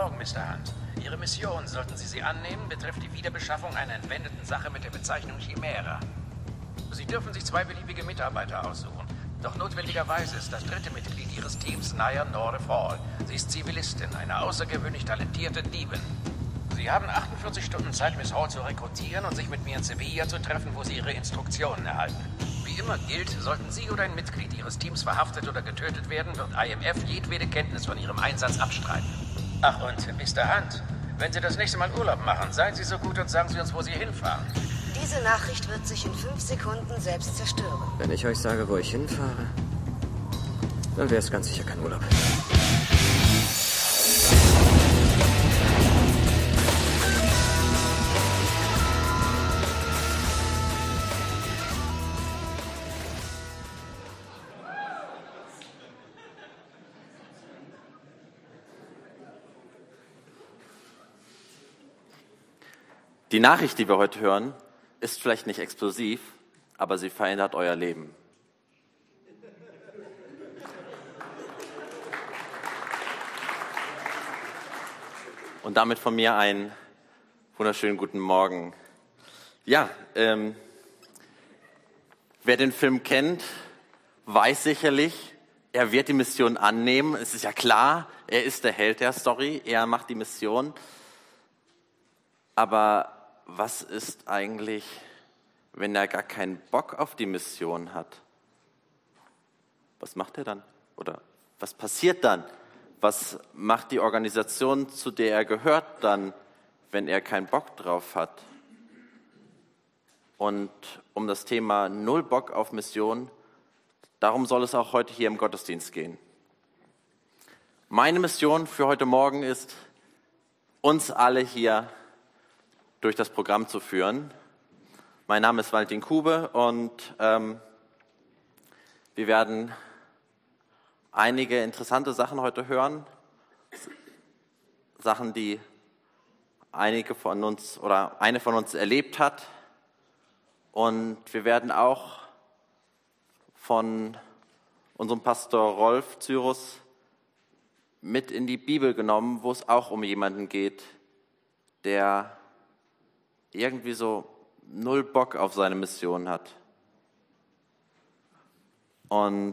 Morgen, Mr. Hunt. Ihre Mission, sollten Sie sie annehmen, betrifft die Wiederbeschaffung einer entwendeten Sache mit der Bezeichnung Chimera. Sie dürfen sich 2 beliebige Mitarbeiter aussuchen. Doch notwendigerweise ist das 3. Mitglied Ihres Teams Naya Noref Hall. Sie ist Zivilistin, eine außergewöhnlich talentierte Diebin. Sie haben 48 Stunden Zeit, Miss Hall zu rekrutieren und sich mit mir in Sevilla zu treffen, wo Sie Ihre Instruktionen erhalten. Wie immer gilt, sollten Sie oder ein Mitglied Ihres Teams verhaftet oder getötet werden, wird IMF jedwede Kenntnis von Ihrem Einsatz abstreiten. Ach, und Mr. Hunt, wenn Sie das nächste Mal Urlaub machen, seien Sie so gut und sagen Sie uns, wo Sie hinfahren. Diese Nachricht wird sich in 5 Sekunden selbst zerstören. Wenn ich euch sage, wo ich hinfahre, dann wäre es ganz sicher kein Urlaub. Die Nachricht, die wir heute hören, ist vielleicht nicht explosiv, aber sie verändert euer Leben. Und damit von mir einen wunderschönen guten Morgen. Ja, wer den Film kennt, weiß sicherlich, er wird die Mission annehmen. Es ist ja klar, er ist der Held der Story, er macht die Mission. Aber was ist eigentlich, wenn er gar keinen Bock auf die Mission hat? Was macht er dann? Oder was passiert dann? Was macht die Organisation, zu der er gehört, dann, wenn er keinen Bock drauf hat? Und um das Thema Null Bock auf Mission, darum soll es auch heute hier im Gottesdienst gehen. Meine Mission für heute Morgen ist, uns alle hier durch das Programm zu führen. Mein Name ist Valentin Kube und wir werden einige interessante Sachen heute hören. Sachen, die einige von uns oder eine von uns erlebt hat. Und wir werden auch von unserem Pastor Rolf Cyrus mit in die Bibel genommen, wo es auch um jemanden geht, der irgendwie so null Bock auf seine Mission hat. Und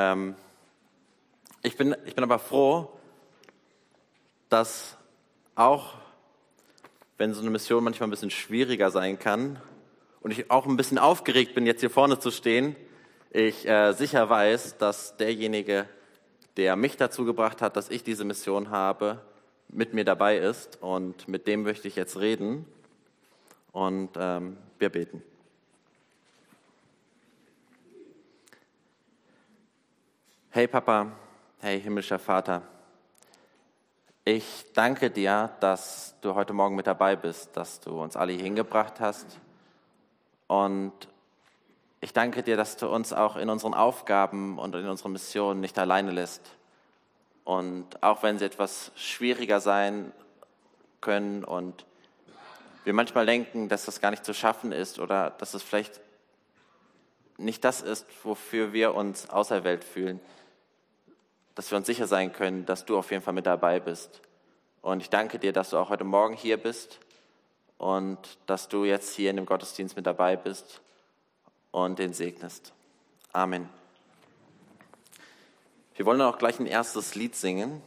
ich bin aber froh, dass auch, wenn so eine Mission manchmal ein bisschen schwieriger sein kann und ich auch ein bisschen aufgeregt bin, jetzt hier vorne zu stehen, ich sicher weiß, dass derjenige, der mich dazu gebracht hat, dass ich diese Mission habe, mit mir dabei ist. Und mit dem möchte ich jetzt reden. Und wir beten. Hey Papa, hey himmlischer Vater, ich danke dir, dass du heute Morgen mit dabei bist, dass du uns alle hier hingebracht hast. Und ich danke dir, dass du uns auch in unseren Aufgaben und in unseren Missionen nicht alleine lässt. Und auch wenn sie etwas schwieriger sein können und wir manchmal denken, dass das gar nicht zu schaffen ist oder dass es vielleicht nicht das ist, wofür wir uns auserwählt fühlen, dass wir uns sicher sein können, dass du auf jeden Fall mit dabei bist. Und ich danke dir, dass du auch heute Morgen hier bist und dass du jetzt hier in dem Gottesdienst mit dabei bist und den segnest. Amen. Wir wollen auch gleich ein erstes Lied singen.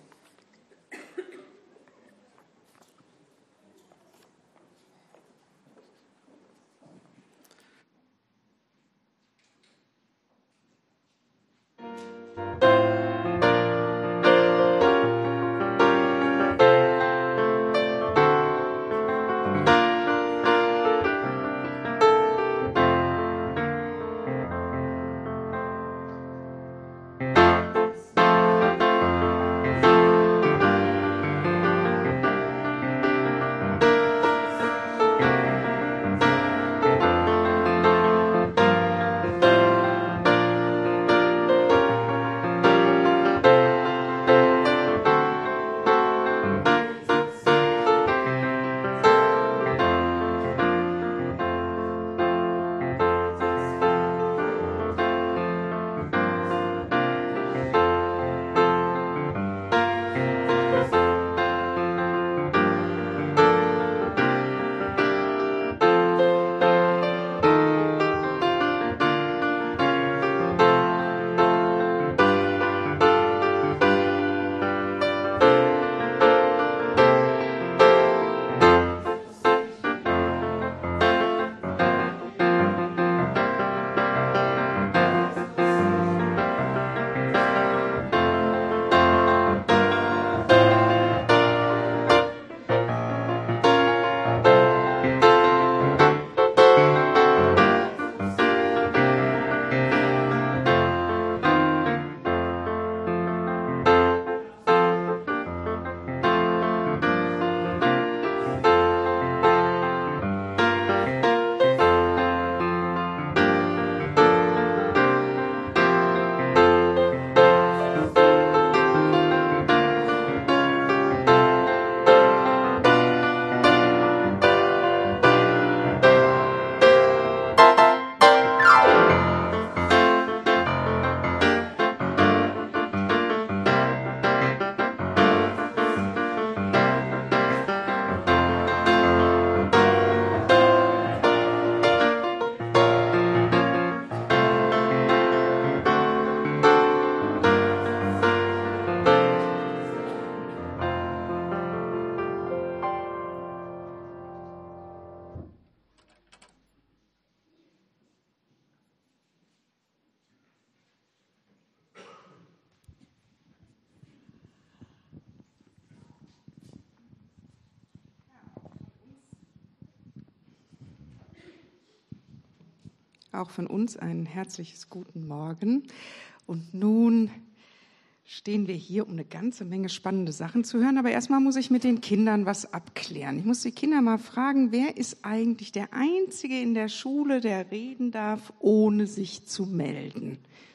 Auch von uns ein herzliches guten Morgen. Und nun stehen wir hier, um eine ganze Menge spannende Sachen zu hören. Aber erstmal muss ich mit den Kindern was abklären. Ich muss die Kinder mal fragen, wer ist eigentlich der Einzige in der Schule, der reden darf, ohne sich zu melden?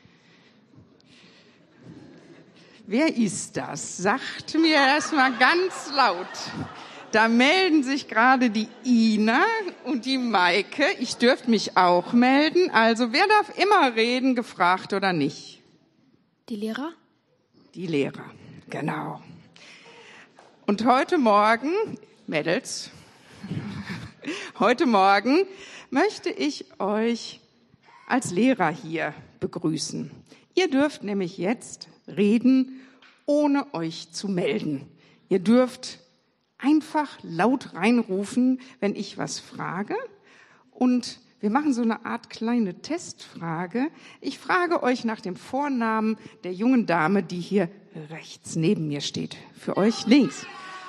Wer ist das? Sagt mir erstmal ganz laut. Da melden sich gerade die Ina und die Maike. Ich dürfte mich auch melden. Also wer darf immer reden, gefragt oder nicht? Die Lehrer? Die Lehrer, genau. Und heute Morgen, Mädels, heute Morgen möchte ich euch als Lehrer hier begrüßen. Ihr dürft nämlich jetzt reden, ohne euch zu melden. Ihr dürft einfach laut reinrufen, wenn ich was frage. Und wir machen so eine Art kleine Testfrage. Ich frage euch nach dem Vornamen der jungen Dame, die hier rechts neben mir steht. Für euch links.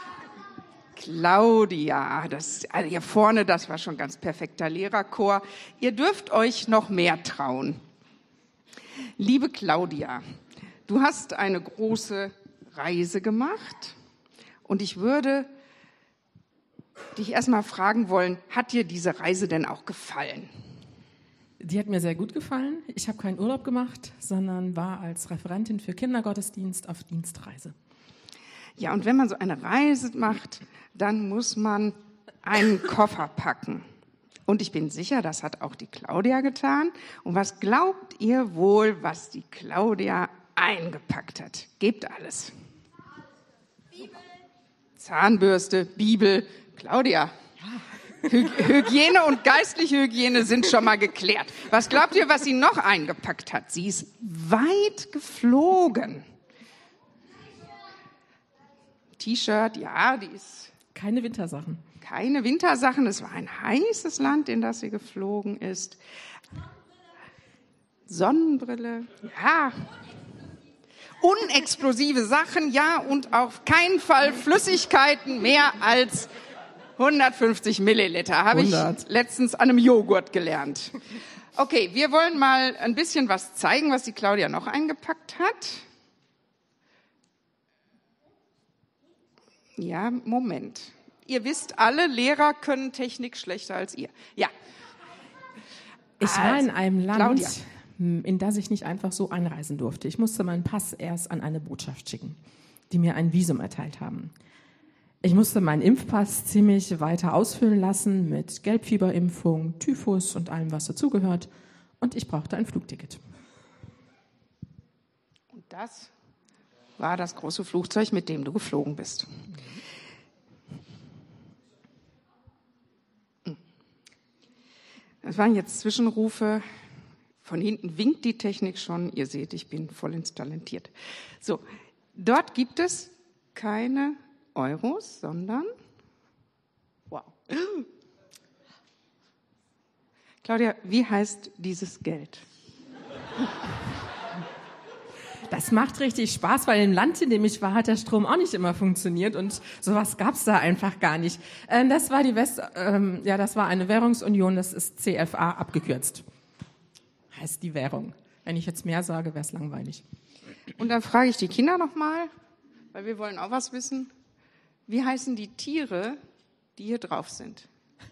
Claudia, also hier vorne, das war schon ganz perfekter Lehrerchor. Ihr dürft euch noch mehr trauen. Liebe Claudia, du hast eine große Reise gemacht und ich würde dich erstmal fragen wollen, hat dir diese Reise denn auch gefallen? Die hat mir sehr gut gefallen. Ich habe keinen Urlaub gemacht, sondern war als Referentin für Kindergottesdienst auf Dienstreise. Ja, und wenn man so eine Reise macht, dann muss man einen Koffer packen. Und ich bin sicher, das hat auch die Claudia getan. Und was glaubt ihr wohl, was die Claudia eingepackt hat? Gebt alles. Bibel. Zahnbürste, Bibel. Claudia, Hygiene und geistliche Hygiene sind schon mal geklärt. Was glaubt ihr, was sie noch eingepackt hat? Sie ist weit geflogen. T-Shirt, ja, die ist... Keine Wintersachen. Keine Wintersachen. Es war ein heißes Land, in das sie geflogen ist. Sonnenbrille, ja. Unexplosive Sachen, ja. Und auf keinen Fall Flüssigkeiten mehr als 150 Milliliter. Habe ich letztens an einem Joghurt gelernt. Okay, wir wollen mal ein bisschen was zeigen, was die Claudia noch eingepackt hat. Ja, Moment. Ihr wisst alle, Lehrer können Technik schlechter als ihr. Ja. Ich war in einem Land, Claudia, in das ich nicht einfach so einreisen durfte. Ich musste meinen Pass erst an eine Botschaft schicken, die mir ein Visum erteilt haben. Ich musste meinen Impfpass ziemlich weiter ausfüllen lassen mit Gelbfieberimpfung, Typhus und allem, was dazugehört. Und ich brauchte ein Flugticket. Und das war das große Flugzeug, mit dem du geflogen bist. Das waren jetzt Zwischenrufe. Von hinten winkt die Technik schon. Ihr seht, ich bin vollends talentiert. So, dort gibt es keine Euros, sondern... Wow. Claudia, wie heißt dieses Geld? Das macht richtig Spaß, weil im Land, in dem ich war, hat der Strom auch nicht immer funktioniert und sowas gab's da einfach gar nicht. Das war das war eine Währungsunion, das ist CFA abgekürzt. Heißt die Währung. Wenn ich jetzt mehr sage, wäre es langweilig. Und dann frage ich die Kinder nochmal, weil wir wollen auch was wissen. Wie heißen die Tiere, die hier drauf sind?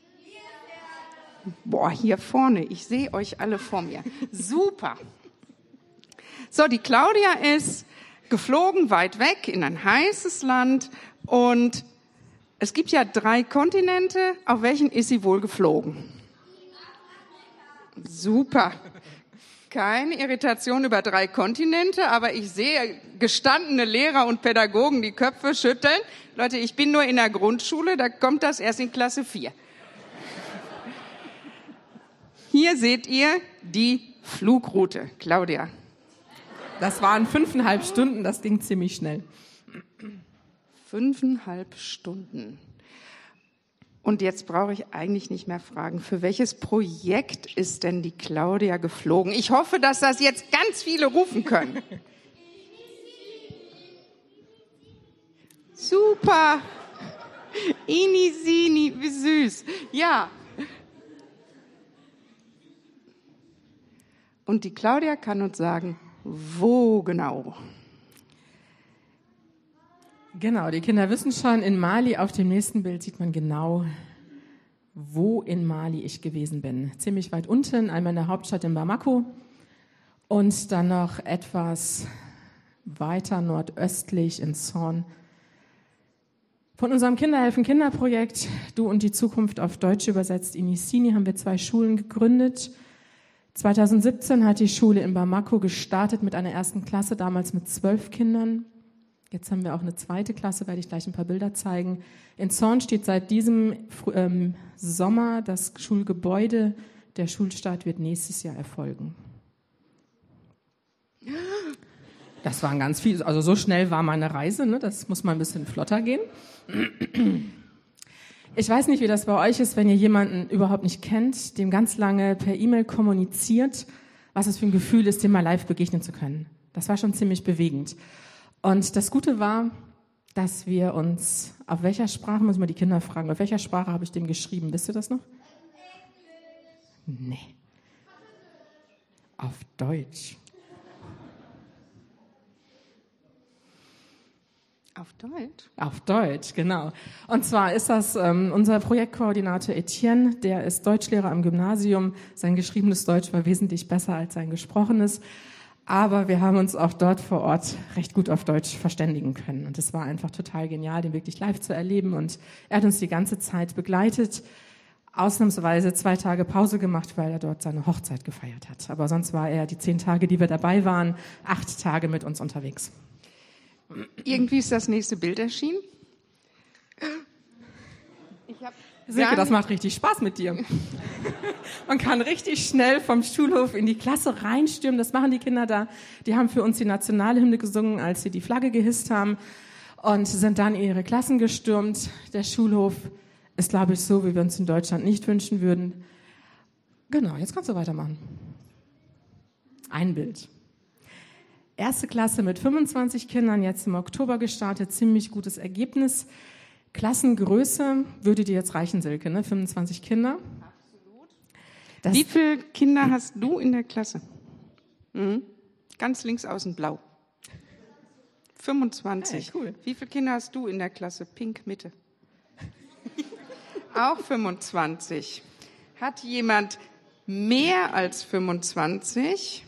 Boah, hier vorne. Ich sehe euch alle vor mir. Super. So, die Claudia ist geflogen, weit weg, in ein heißes Land. Und es gibt ja 3 Kontinente. Auf welchen ist sie wohl geflogen? Super. Keine Irritation über 3 Kontinente, aber ich sehe gestandene Lehrer und Pädagogen die Köpfe schütteln. Leute, ich bin nur in der Grundschule, da kommt das erst in Klasse 4. Hier seht ihr die Flugroute. Claudia. Das waren 5,5 Stunden, das ging ziemlich schnell. 5,5 Stunden. Und jetzt brauche ich eigentlich nicht mehr fragen, für welches Projekt ist denn die Claudia geflogen? Ich hoffe, dass das jetzt ganz viele rufen können. Super. Inisini, wie süß. Ja. Und die Claudia kann uns sagen, wo genau. Genau, die Kinder wissen schon, in Mali, auf dem nächsten Bild sieht man genau, wo in Mali ich gewesen bin. Ziemlich weit unten, einmal in der Hauptstadt in Bamako und dann noch etwas weiter nordöstlich in Zorn. Von unserem Kinderhelfen-Kinder-Projekt Du und die Zukunft auf Deutsch übersetzt, Inisini, haben wir 2 Schulen gegründet. 2017 hat die Schule in Bamako gestartet mit einer ersten Klasse, damals mit 12 Kindern. Jetzt haben wir auch eine zweite Klasse, werde ich gleich ein paar Bilder zeigen. In Zorn steht seit diesem Sommer das Schulgebäude. Der Schulstart wird nächstes Jahr erfolgen. Das waren ganz viele, also so schnell war meine Reise, ne? Das muss mal ein bisschen flotter gehen. Ich weiß nicht, wie das bei euch ist, wenn ihr jemanden überhaupt nicht kennt, dem ganz lange per E-Mail kommuniziert, was es für ein Gefühl ist, dem mal live begegnen zu können. Das war schon ziemlich bewegend. Und das Gute war, dass wir uns, auf welcher Sprache, muss ich mal die Kinder fragen, auf welcher Sprache habe ich dem geschrieben? Wisst ihr das noch? Nee. Auf Deutsch. Auf Deutsch? Auf Deutsch, genau. Und zwar ist das unser Projektkoordinator Etienne, der ist Deutschlehrer am Gymnasium. Sein geschriebenes Deutsch war wesentlich besser als sein gesprochenes. Aber wir haben uns auch dort vor Ort recht gut auf Deutsch verständigen können. Und es war einfach total genial, den wirklich live zu erleben. Und er hat uns die ganze Zeit begleitet. Ausnahmsweise 2 Tage Pause gemacht, weil er dort seine Hochzeit gefeiert hat. Aber sonst war er die 10 Tage, die wir dabei waren, 8 Tage mit uns unterwegs. Irgendwie ist das nächste Bild erschienen. Silke, das macht richtig Spaß mit dir. Man kann richtig schnell vom Schulhof in die Klasse reinstürmen. Das machen die Kinder da. Die haben für uns die Nationalhymne gesungen, als sie die Flagge gehisst haben und sind dann in ihre Klassen gestürmt. Der Schulhof ist, glaube ich, so, wie wir uns in Deutschland nicht wünschen würden. Genau, jetzt kannst du weitermachen. Ein Bild. Erste Klasse mit 25 Kindern, jetzt im Oktober gestartet, ziemlich gutes Ergebnis. Klassengröße würde dir jetzt reichen, Silke, ne? 25 Kinder. Absolut. Wie viele Kinder hast du in der Klasse? Ganz links außen blau. 25. Hey, cool. Wie viele Kinder hast du in der Klasse? Pink Mitte. Auch 25. Hat jemand mehr als 25?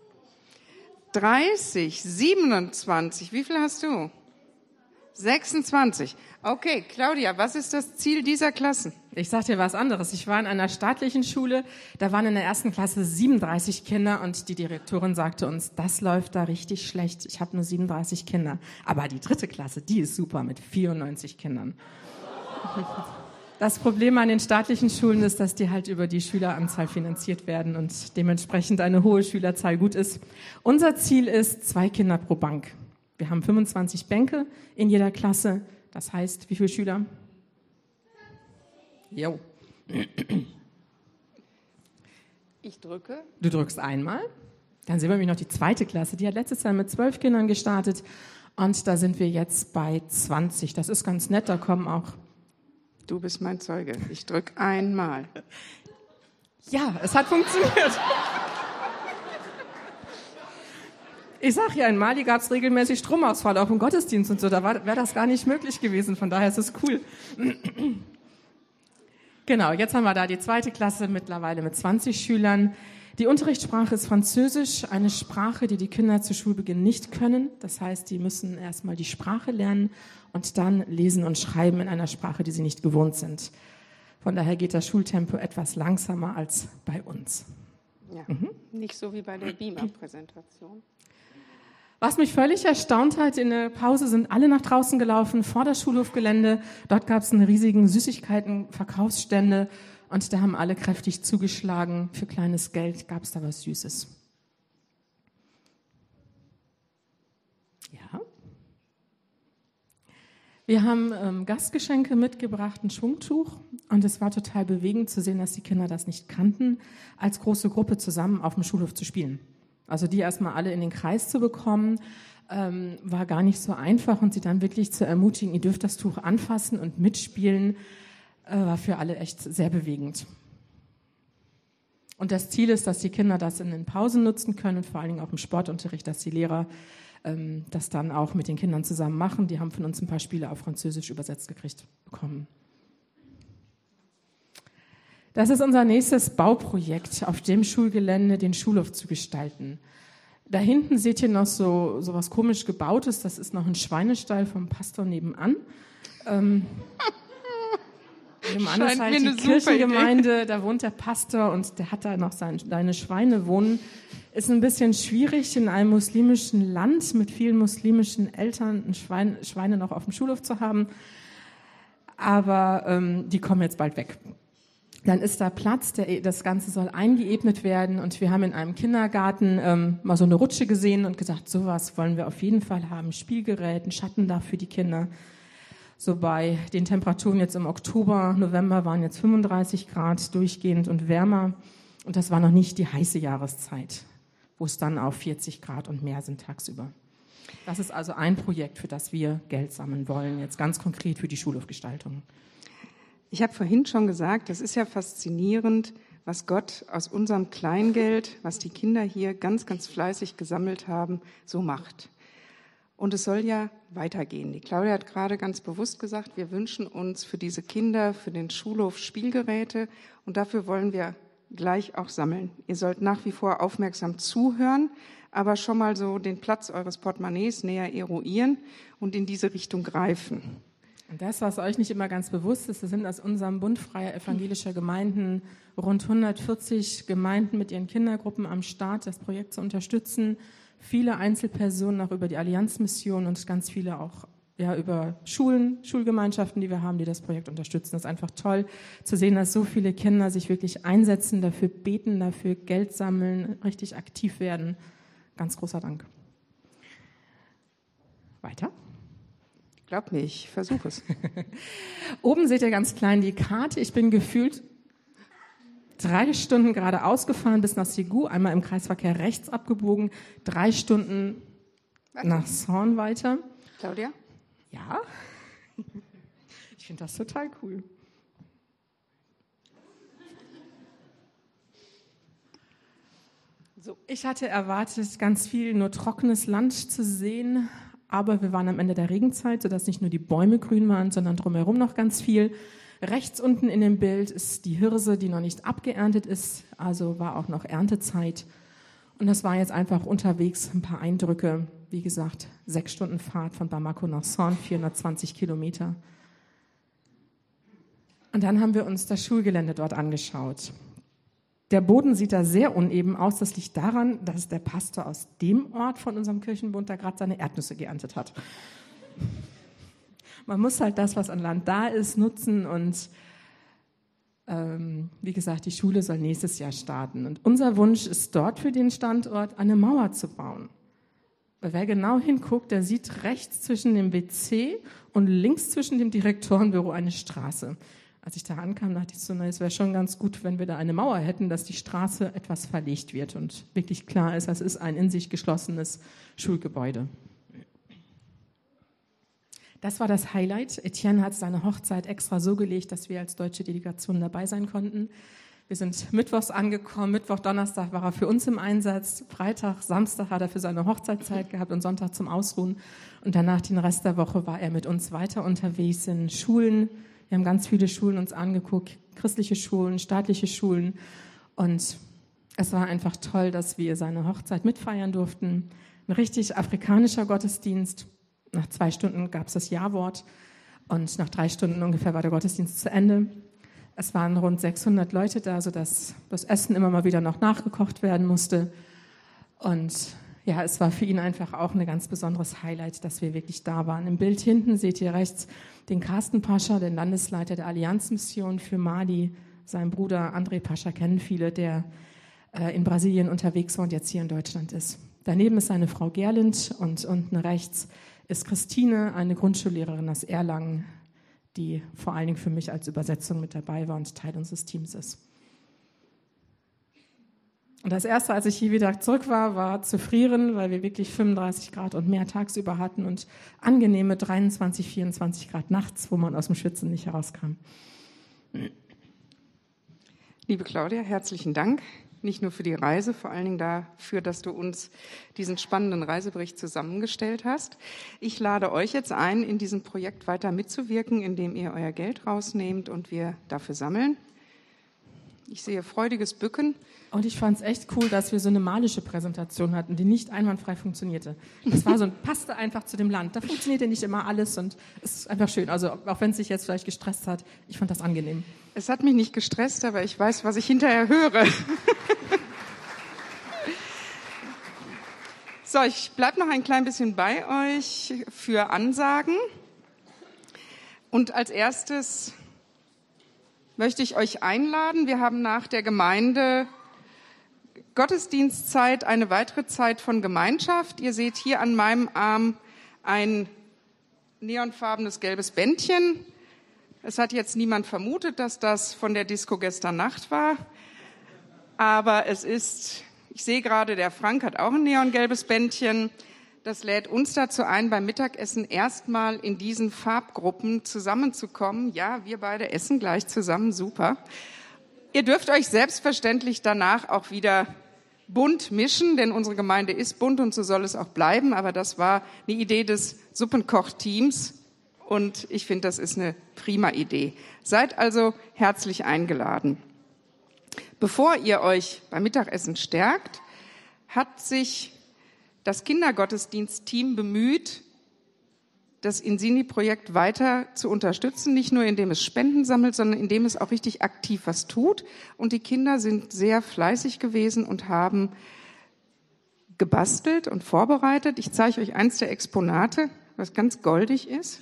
30, 27. Wie viel hast du? 26. Okay, Claudia, was ist das Ziel dieser Klassen? Ich sag dir was anderes. Ich war in einer staatlichen Schule, da waren in der ersten Klasse 37 Kinder und die Direktorin sagte uns, das läuft da richtig schlecht. Ich habe nur 37 Kinder. Aber die 3. Klasse, die ist super mit 94 Kindern. Das Problem an den staatlichen Schulen ist, dass die halt über die Schüleranzahl finanziert werden und dementsprechend eine hohe Schülerzahl gut ist. Unser Ziel ist 2 Kinder pro Bank. Wir haben 25 Bänke in jeder Klasse. Das heißt, wie viele Schüler? Jo. Ich drücke. Du drückst einmal. Dann sehen wir nämlich noch die 2. Klasse. Die hat letztes Jahr mit 12 Kindern gestartet. Und da sind wir jetzt bei 20. Das ist ganz nett. Da kommen auch... Du bist mein Zeuge. Ich drücke einmal. Ja, es hat funktioniert. Ich sag ja, in Mali gab es regelmäßig Stromausfall, auch im Gottesdienst und so. Da wäre das gar nicht möglich gewesen. Von daher ist es cool. Genau, jetzt haben wir da die 2. Klasse mittlerweile mit 20 Schülern. Die Unterrichtssprache ist Französisch, eine Sprache, die die Kinder zu Schulbeginn nicht können. Das heißt, die müssen erstmal die Sprache lernen und dann lesen und schreiben in einer Sprache, die sie nicht gewohnt sind. Von daher geht das Schultempo etwas langsamer als bei uns. Ja, nicht so wie bei der Beamer-Präsentation. Was mich völlig erstaunt hat, in der Pause sind alle nach draußen gelaufen, vor das Schulhofgelände. Dort gab es einen riesigen Süßigkeiten-Verkaufsstände und da haben alle kräftig zugeschlagen. Für kleines Geld gab es da was Süßes. Ja. Wir haben Gastgeschenke mitgebracht, ein Schwungtuch. Und es war total bewegend zu sehen, dass die Kinder das nicht kannten, als große Gruppe zusammen auf dem Schulhof zu spielen. Also die erstmal alle in den Kreis zu bekommen, war gar nicht so einfach. Und sie dann wirklich zu ermutigen, ihr dürft das Tuch anfassen und mitspielen, war für alle echt sehr bewegend. Und das Ziel ist, dass die Kinder das in den Pausen nutzen können und vor allen Dingen auch im Sportunterricht, dass die Lehrer das dann auch mit den Kindern zusammen machen. Die haben von uns ein paar Spiele auf Französisch übersetzt bekommen. Das ist unser nächstes Bauprojekt, auf dem Schulgelände den Schulhof zu gestalten. Da hinten seht ihr noch so was komisch Gebautes. Das ist noch ein Schweinestall vom Pastor nebenan. Nebenan ist halt die Kirchengemeinde, da wohnt der Pastor und der hat da noch seine Schweine wohnen. Ist ein bisschen schwierig, in einem muslimischen Land mit vielen muslimischen Eltern Schweine noch auf dem Schulhof zu haben. Aber die kommen jetzt bald weg. Dann ist da Platz, das Ganze soll eingeebnet werden und wir haben in einem Kindergarten mal so eine Rutsche gesehen und gesagt, sowas wollen wir auf jeden Fall haben, Spielgerät, ein Schattendach für die Kinder. So bei den Temperaturen jetzt im Oktober, November waren jetzt 35 Grad durchgehend und wärmer und das war noch nicht die heiße Jahreszeit, wo es dann auf 40 Grad und mehr sind tagsüber. Das ist also ein Projekt, für das wir Geld sammeln wollen, jetzt ganz konkret für die Schulhofgestaltung. Ich habe vorhin schon gesagt, das ist ja faszinierend, was Gott aus unserem Kleingeld, was die Kinder hier ganz, ganz fleißig gesammelt haben, so macht. Und es soll ja weitergehen. Die Claudia hat gerade ganz bewusst gesagt, wir wünschen uns für diese Kinder, für den Schulhof Spielgeräte und dafür wollen wir gleich auch sammeln. Ihr sollt nach wie vor aufmerksam zuhören, aber schon mal so den Platz eures Portemonnaies näher eruieren und in diese Richtung greifen. Und das, was euch nicht immer ganz bewusst ist, das sind aus unserem Bund freier evangelischer Gemeinden rund 140 Gemeinden mit ihren Kindergruppen am Start, das Projekt zu unterstützen. Viele Einzelpersonen auch über die Allianzmission und ganz viele auch über Schulgemeinschaften, die wir haben, die das Projekt unterstützen. Das ist einfach toll zu sehen, dass so viele Kinder sich wirklich einsetzen, dafür beten, dafür Geld sammeln, richtig aktiv werden. Ganz großer Dank. Weiter. Glaub mir, ich versuche es. Oben seht ihr ganz klein die Karte. Ich bin gefühlt 3 Stunden geradeaus gefahren bis nach Ségou, einmal im Kreisverkehr rechts abgebogen, 3 Stunden nach Sorn weiter. Claudia? Ja, ich finde das total cool. So, ich hatte erwartet, ganz viel nur trockenes Land zu sehen, aber wir waren am Ende der Regenzeit, sodass nicht nur die Bäume grün waren, sondern drumherum noch ganz viel. Rechts unten in dem Bild ist die Hirse, die noch nicht abgeerntet ist, also war auch noch Erntezeit. Und das war jetzt einfach unterwegs ein paar Eindrücke. Wie gesagt, 6 Stunden Fahrt von Bamako nach Sorn, 420 Kilometer. Und dann haben wir uns das Schulgelände dort angeschaut. Der Boden sieht da sehr uneben aus. Das liegt daran, dass der Pastor aus dem Ort von unserem Kirchenbund da gerade seine Erdnüsse geerntet hat. Man muss halt das, was an Land da ist, nutzen und wie gesagt, die Schule soll nächstes Jahr starten. Und unser Wunsch ist dort für den Standort eine Mauer zu bauen. Weil wer genau hinguckt, der sieht rechts zwischen dem WC und links zwischen dem Direktorenbüro eine Straße. Als ich da ankam, dachte ich so, es wäre schon ganz gut, wenn wir da eine Mauer hätten, dass die Straße etwas verlegt wird und wirklich klar ist, das ist ein in sich geschlossenes Schulgebäude. Das war das Highlight. Etienne hat seine Hochzeit extra so gelegt, dass wir als deutsche Delegation dabei sein konnten. Wir sind mittwochs angekommen, Mittwoch, Donnerstag war er für uns im Einsatz, Freitag, Samstag hat er für seine Hochzeitszeit gehabt und Sonntag zum Ausruhen. Und danach den Rest der Woche war er mit uns weiter unterwegs in Schulen. Wir haben ganz viele Schulen uns angeguckt, christliche Schulen, staatliche Schulen. Und es war einfach toll, dass wir seine Hochzeit mitfeiern durften. Ein richtig afrikanischer Gottesdienst. Nach 2 Stunden gab es das Ja-Wort und nach 3 Stunden ungefähr war der Gottesdienst zu Ende. Es waren rund 600 Leute da, sodass das Essen immer mal wieder noch nachgekocht werden musste. Und ja, es war für ihn einfach auch ein ganz besonderes Highlight, dass wir wirklich da waren. Im Bild hinten seht ihr rechts den Carsten Pascha, den Landesleiter der Allianzmission für Mali. Sein Bruder André Pascha kennen viele, der in Brasilien unterwegs war und jetzt hier in Deutschland ist. Daneben ist seine Frau Gerlind und unten rechts ist Christine, eine Grundschullehrerin aus Erlangen, die vor allen Dingen für mich als Übersetzung mit dabei war und Teil unseres Teams ist. Und das Erste, als ich hier wieder zurück war zu frieren, weil wir wirklich 35 Grad und mehr tagsüber hatten und angenehme 23, 24 Grad nachts, wo man aus dem Schwitzen nicht herauskam. Liebe Claudia, herzlichen Dank. nicht nur für die Reise, vor allen Dingen dafür, dass du uns diesen spannenden Reisebericht zusammengestellt hast. Ich lade euch jetzt ein, in diesem Projekt weiter mitzuwirken, indem ihr euer Geld rausnehmt und wir dafür sammeln. Ich sehe freudiges Bücken. Und ich fand es echt cool, dass wir so eine malische Präsentation hatten, die nicht einwandfrei funktionierte. Das war passte einfach zu dem Land. Da funktioniert ja nicht immer alles und es ist einfach schön. Also auch wenn es sich jetzt vielleicht gestresst hat, ich fand das angenehm. Es hat mich nicht gestresst, aber ich weiß, was ich hinterher höre. So, ich bleibe noch ein klein bisschen bei euch für Ansagen. Und als erstes möchte ich euch einladen. Wir haben nach der Gemeinde Gottesdienstzeit eine weitere Zeit von Gemeinschaft. Ihr seht hier an meinem Arm ein neonfarbenes gelbes Bändchen. Es hat jetzt niemand vermutet, dass das von der Disco gestern Nacht war. Aber es ist, ich sehe gerade, der Frank hat auch ein neongelbes Bändchen. Das lädt uns dazu ein, beim Mittagessen erstmal in diesen Farbgruppen zusammenzukommen. Ja, wir beide essen gleich zusammen, super. Ihr dürft euch selbstverständlich danach auch wieder bunt mischen, denn unsere Gemeinde ist bunt und so soll es auch bleiben. Aber das war eine Idee des Suppenkoch-Teams und ich finde, das ist eine prima Idee. Seid also herzlich eingeladen. Bevor ihr euch beim Mittagessen stärkt, hat sich das Kindergottesdienstteam bemüht, das Insini-Projekt weiter zu unterstützen, nicht nur indem es Spenden sammelt, sondern indem es auch richtig aktiv was tut. Und die Kinder sind sehr fleißig gewesen und haben gebastelt und vorbereitet. Ich zeige euch eins der Exponate, was ganz goldig ist.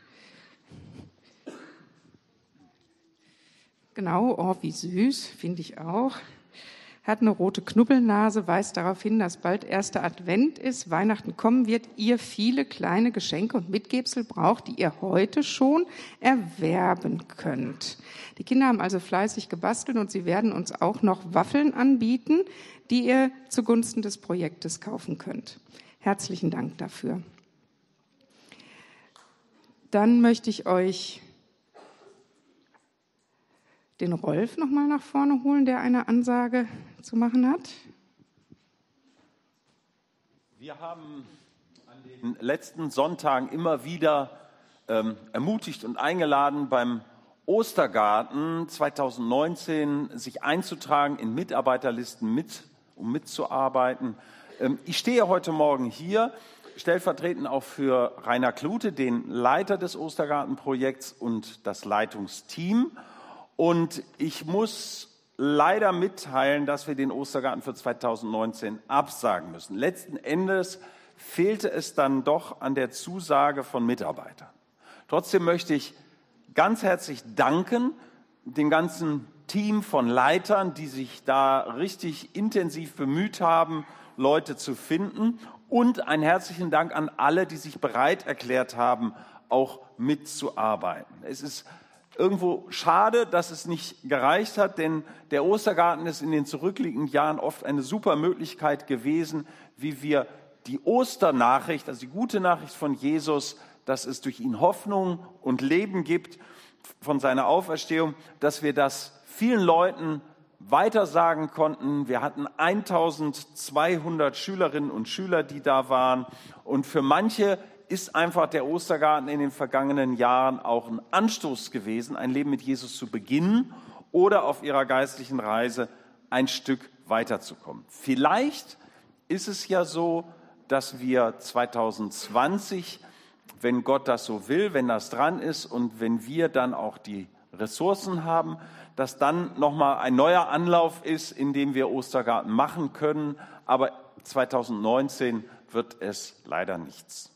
Genau, oh, wie süß, finde ich auch. Hat eine rote Knubbelnase, weist darauf hin, dass bald erster Advent ist, Weihnachten kommen wird, ihr viele kleine Geschenke und Mitgebsel braucht, die ihr heute schon erwerben könnt. Die Kinder haben also fleißig gebastelt und sie werden uns auch noch Waffeln anbieten, die ihr zugunsten des Projektes kaufen könnt. Herzlichen Dank dafür. Dann möchte ich euch den Rolf noch mal nach vorne holen, der eine Ansage zu machen hat. Wir haben an den letzten Sonntagen immer wieder ermutigt und eingeladen, beim Ostergarten 2019 sich einzutragen in Mitarbeiterlisten, um mitzuarbeiten. Ich stehe heute Morgen hier, stellvertretend auch für Rainer Klute, den Leiter des Ostergartenprojekts und das Leitungsteam. Und ich muss leider mitteilen, dass wir den Ostergarten für 2019 absagen müssen. Letzten Endes fehlte es dann doch an der Zusage von Mitarbeitern. Trotzdem möchte ich ganz herzlich danken dem ganzen Team von Leitern, die sich da richtig intensiv bemüht haben, Leute zu finden. Und einen herzlichen Dank an alle, die sich bereit erklärt haben, auch mitzuarbeiten. Es ist irgendwo schade, dass es nicht gereicht hat, denn der Ostergarten ist in den zurückliegenden Jahren oft eine super Möglichkeit gewesen, wie wir die Osternachricht, also die gute Nachricht von Jesus, dass es durch ihn Hoffnung und Leben gibt, von seiner Auferstehung, dass wir das vielen Leuten weitersagen konnten. Wir hatten 1200 Schülerinnen und Schüler, die da waren. Und für manche ist einfach der Ostergarten in den vergangenen Jahren auch ein Anstoß gewesen, ein Leben mit Jesus zu beginnen oder auf ihrer geistlichen Reise ein Stück weiterzukommen. Vielleicht ist es ja so, dass wir 2020, wenn Gott das so will, wenn das dran ist und wenn wir dann auch die Ressourcen haben, dass dann nochmal ein neuer Anlauf ist, in dem wir Ostergarten machen können. Aber 2019 wird es leider nichts.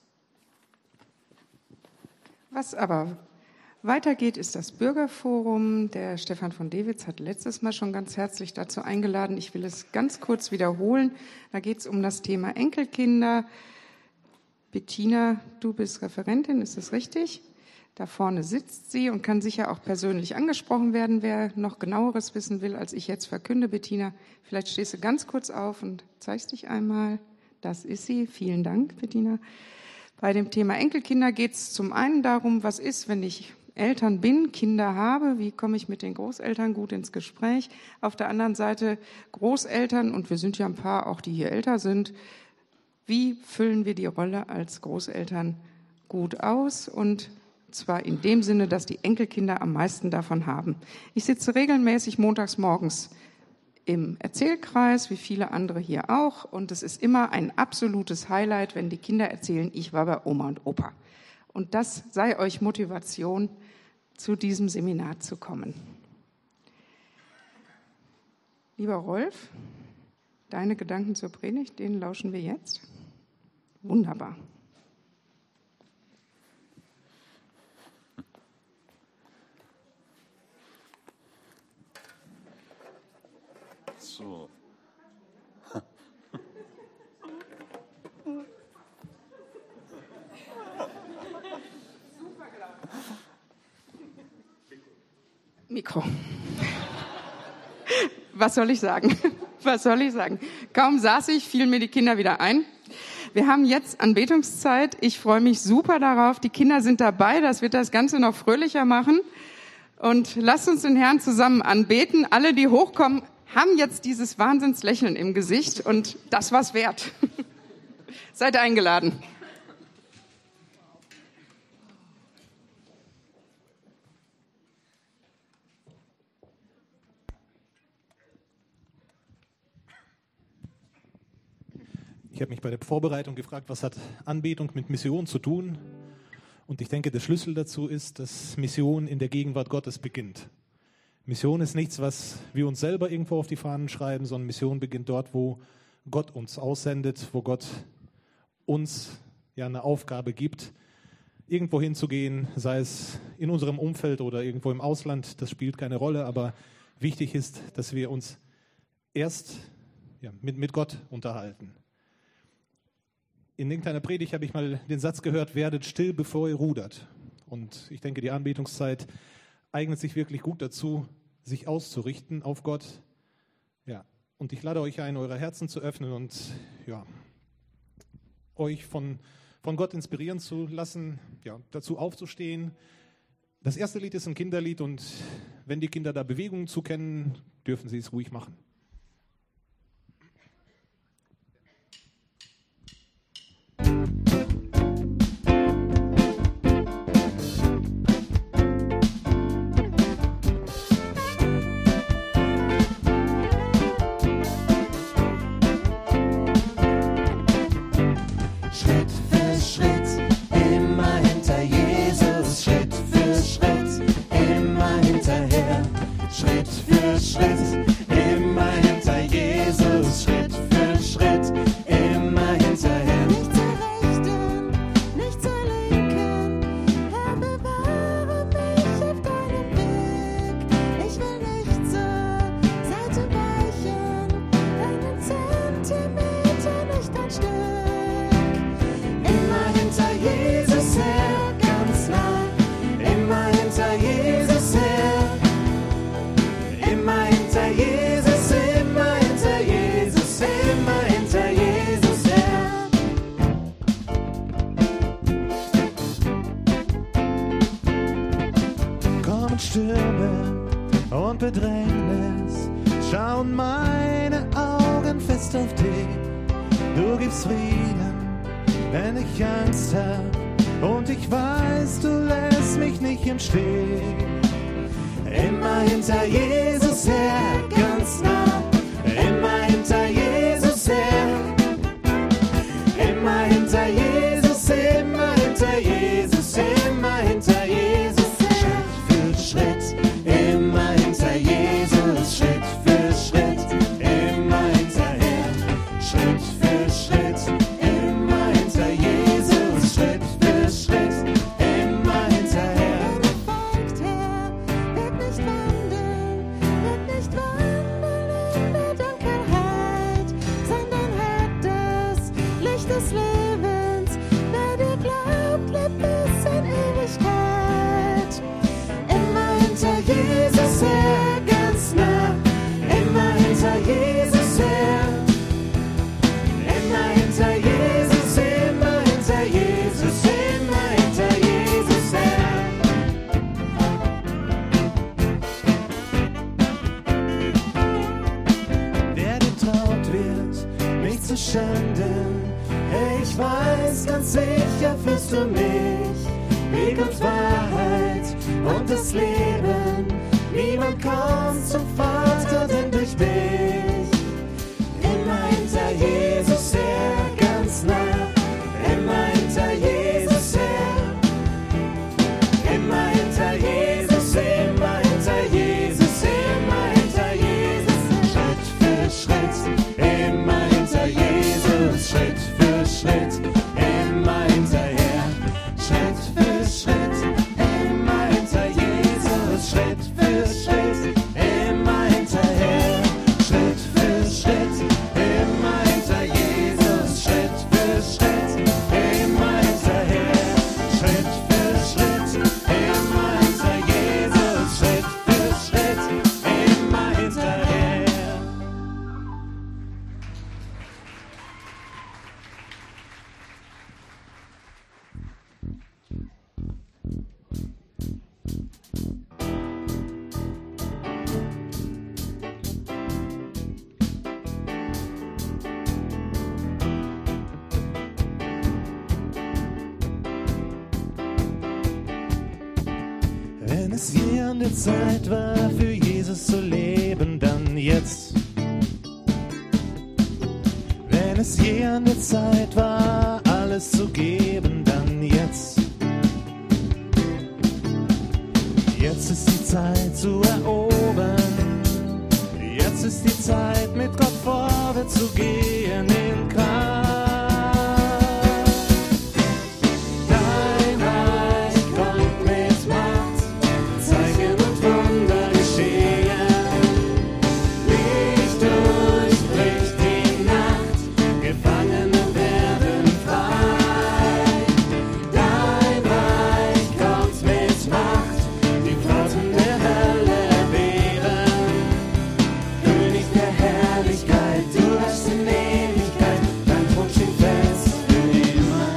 Was aber weitergeht, ist das Bürgerforum. Der Stefan von Dewitz hat letztes Mal schon ganz herzlich dazu eingeladen. Ich will es ganz kurz wiederholen. Da geht es um das Thema Enkelkinder. Bettina, du bist Referentin, ist das richtig? Da vorne sitzt sie und kann sicher auch persönlich angesprochen werden, wer noch Genaueres wissen will, als ich jetzt verkünde. Bettina, vielleicht stehst du ganz kurz auf und zeigst dich einmal. Das ist sie. Vielen Dank, Bettina. Bei dem Thema Enkelkinder geht es zum einen darum, was ist, wenn ich Eltern bin, Kinder habe, wie komme ich mit den Großeltern gut ins Gespräch. Auf der anderen Seite Großeltern, und wir sind ja ein paar auch, die hier älter sind, wie füllen wir die Rolle als Großeltern gut aus? Und zwar in dem Sinne, dass die Enkelkinder am meisten davon haben. Ich sitze regelmäßig montags morgens im Erzählkreis, wie viele andere hier auch. Und es ist immer ein absolutes Highlight, wenn die Kinder erzählen, ich war bei Oma und Opa. Und das sei euch Motivation, zu diesem Seminar zu kommen. Lieber Rolf, deine Gedanken zur Predigt, denen lauschen wir jetzt. Wunderbar. So. Mikro. Was soll ich sagen? Was soll ich sagen? Kaum saß ich, fielen mir die Kinder wieder ein. Wir haben jetzt Anbetungszeit. Ich freue mich super darauf. Die Kinder sind dabei. Das wird das Ganze noch fröhlicher machen. Und lasst uns den Herrn zusammen anbeten. Alle, die hochkommen, haben jetzt dieses Wahnsinnslächeln im Gesicht. Und das war's wert. Seid eingeladen. Ich habe mich bei der Vorbereitung gefragt, was hat Anbetung mit Mission zu tun? Und ich denke, der Schlüssel dazu ist, dass Mission in der Gegenwart Gottes beginnt. Mission ist nichts, was wir uns selber irgendwo auf die Fahnen schreiben, sondern Mission beginnt dort, wo Gott uns aussendet, wo Gott uns ja eine Aufgabe gibt, irgendwo hinzugehen, sei es in unserem Umfeld oder irgendwo im Ausland, das spielt keine Rolle, aber wichtig ist, dass wir uns erst mit Gott unterhalten. In irgendeiner Predigt habe ich mal den Satz gehört, werdet still, bevor ihr rudert. Und ich denke, die Anbetungszeit eignet sich wirklich gut dazu, sich auszurichten auf Gott. Ja, und ich lade euch ein, eure Herzen zu öffnen und ja, euch von Gott inspirieren zu lassen, ja, dazu aufzustehen. Das erste Lied ist ein Kinderlied und wenn die Kinder da Bewegungen zu kennen, dürfen sie es ruhig machen. Bedrängnis, schauen meine Augen fest auf dich. Du gibst Frieden, wenn ich Angst hab, und ich weiß, du lässt mich nicht im Stich. Immer hinter Jesus her, ganz nah, immer hinter Jesus her. Immer hinter Jesus, immer hinter Jesus, immer hinter Jesus her. Schritt für Schritt, immer hinter Jesus, Schritt für Schritt, immer hinterher. Schritt für Schritt, immer hinter Jesus, Schritt für Schritt, immer hinterher. Folgt her, wird nicht wandeln in der Dunkelheit, sondern hat das Licht des Lebens. Wer dir glaubt, lebt bis in Ewigkeit. Immer hinter Jesus her, ganz nah, immer hinter Jesus her. Immer hinter Jesus, immer hinter Jesus, immer hinter Jesus her. Weg und Wahrheit und das Leben. Niemand kommt zum Vater, denn durch mich. Immer hinter Jesus her, ganz nah. Immer hinter Jesus her. Immer hinter Jesus, immer hinter Jesus, immer hinter Jesus. Schritt für Schritt, immer hinter Jesus. Schritt für Schritt, immer hinterher. Schritt für Schritt, immer hinter Jesus. Schritt für Schritt, immer hinterher. Schritt für Schritt, immer hinter Jesus. Schritt für Schritt, immer hinterher. Schritt für Schritt, immer hinter Jesus. Schritt für Schritt, immer hinterher. Wenn es je an der Zeit war, für Jesus zu leben, dann jetzt. Wenn es je an der Zeit war, alles zu geben, dann jetzt. Jetzt ist die Zeit zu erobern. Jetzt ist die Zeit, mit Gott vorwärts zu gehen in Kraft. Dein Reich kommt mit Macht, Zeichen und Wunder geschehen. Licht durchbricht die Nacht, Gefangene werden frei. Dein Reich kommt mit Macht, die Pforten der Hölle erbeben. König der Herrlichkeit, du herrschst in Ewigkeit, dein Thron steht fest für immer.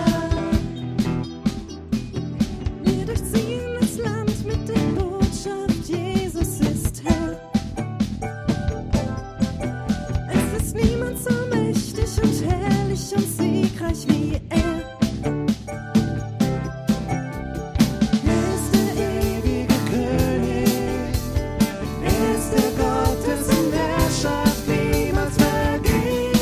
Wir durchziehen das Land mit der Botschaft, Jesus ist Herr. Es ist niemand so mächtig und herrlich und siegreich wie er. Er ist der ewige König, er ist der Gott, dessen Herrschaft niemals vergeht.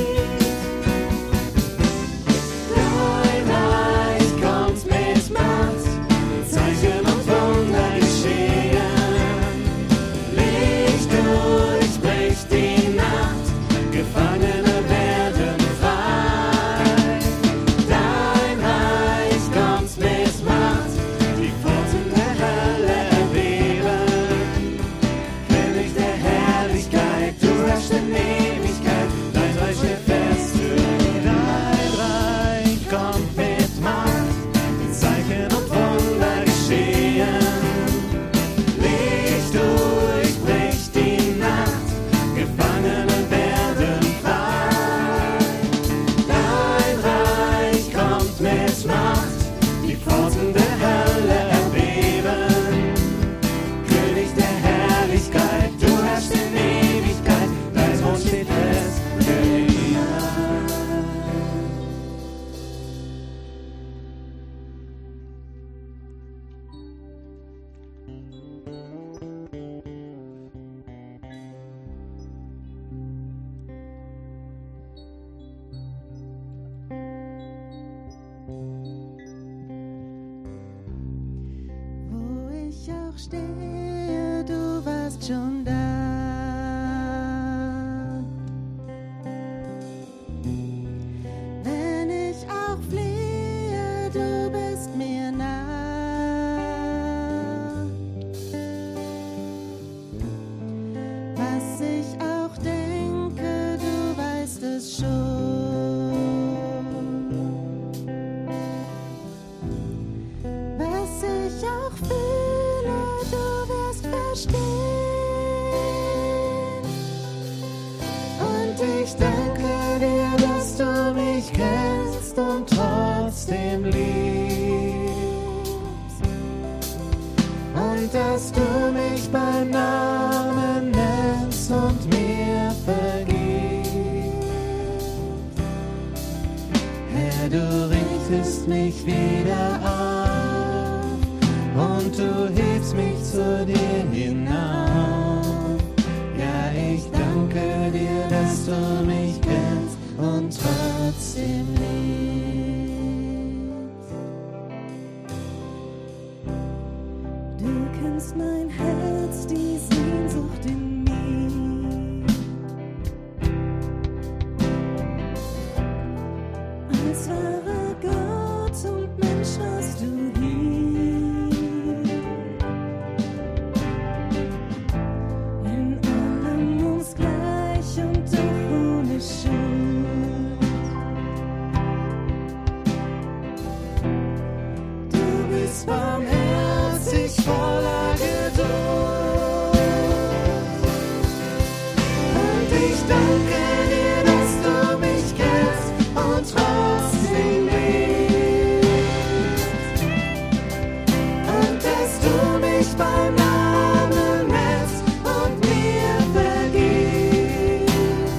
Dein Reich kommt mit Macht, Zeichen und Wunder geschehen. Licht durchbricht die Nacht, Gefangene werden frei. Dein Reich kommt mit Macht, die Pforten der Hölle erbeben. König der Herrlichkeit, du herrschst in Ewigkeit, dein Reich steht fest für immer. Dein Reich kommt mit Macht, Zeichen und Wunder geschehen. Licht durchbricht die Nacht, Gefangene werden frei. Dein Reich kommt mit Macht, die Pforten der Hölle erbeben. König der Herrlichkeit, du herrschst in Ewigkeit, dein Thron steht fest für immer. Wo ich auch stehe, du warst schon da. Wenn ich auch fliehe, du bist mir nah. Was ich auch denke, du weißt es schon. Was ich auch fühle, du wirst verstehen. Und ich danke dir, dass du mich kennst und trotzdem liebst. Und dass du mich beim Namen nennst und mir vergibst. Herr, du richtest mich wieder auf. kennst mein Herz, die Sehnsucht in mir. Als wahrer Gott und Mensch warst du hier. In allem uns gleich und doch ohne Schuld. Du bist barmherzig, voller Geduld. Und ich danke dir, dass du mich kennst und trotzdem liebst. Und dass du mich beim Namen nennst und mir vergibst.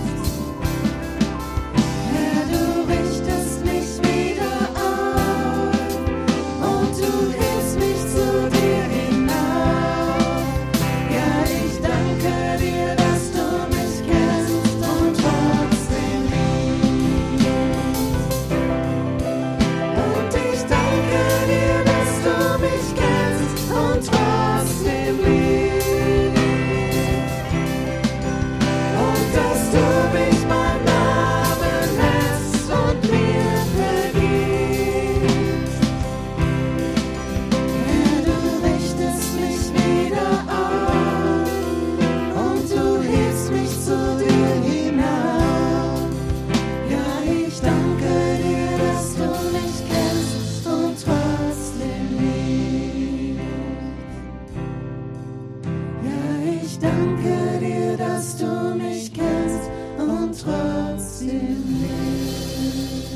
Herr, du richtest mich wieder auf und du hilfst mich zu dir hinauf. Ja, ich danke dir, dass du mich kennst und trotzdem liebst. Und ich danke dir, dass du mich kennst und trotzdem liebst. Und dass du mich beim Namen nennst und mir vergibst. Herr, du richtest mich wieder auf und du hilfst mich zu dir hinauf. Ja, ich danke dir, dass du mich kennst und trotzdem liebst. Ja, ich danke dir, dass du mich kennst und trotzdem liebst.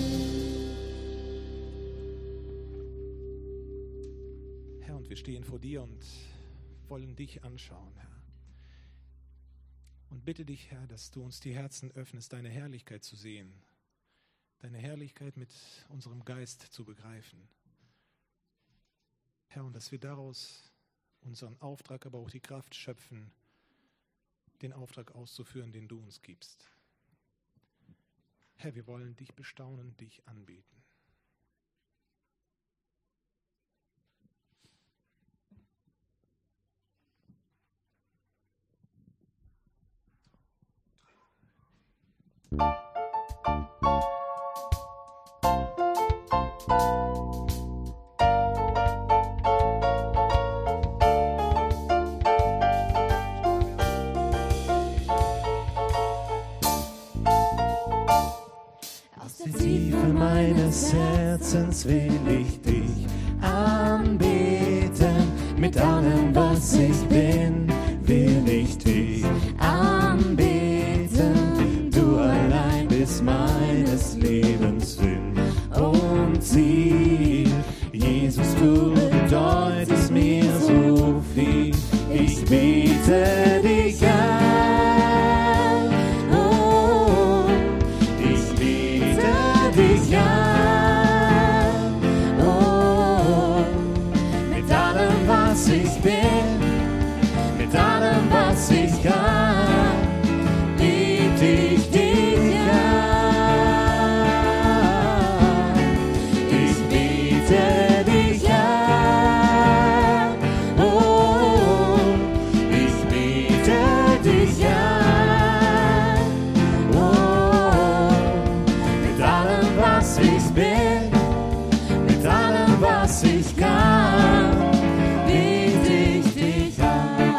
Herr, und wir stehen vor dir und wollen dich anschauen, Herr. Und bitte dich, Herr, dass du uns die Herzen öffnest, deine Herrlichkeit zu sehen, deine Herrlichkeit mit unserem Geist zu begreifen. Herr, und dass wir daraus unseren Auftrag, aber auch die Kraft schöpfen, den Auftrag auszuführen, den du uns gibst. Herr, wir wollen dich bestaunen, dich anbeten. Aus der Tiefe meines Herzens will ich dich anbeten. Mit allem, was ich bin, will ich dich anbeten. Du allein bist meines Lebens Sinn und Ziel. Jesus, du bedeutest mir so viel. Ich bete dich an. Oh, ich bete dich an. Oh, mit allem, was ich bin, mit allem, was ich kann, bete ich dich an. Ich bete dich an. Oh, ich bete dich an. Oh, mit allem, was ich bin, mit allem, was ich kann, bete ich dich an.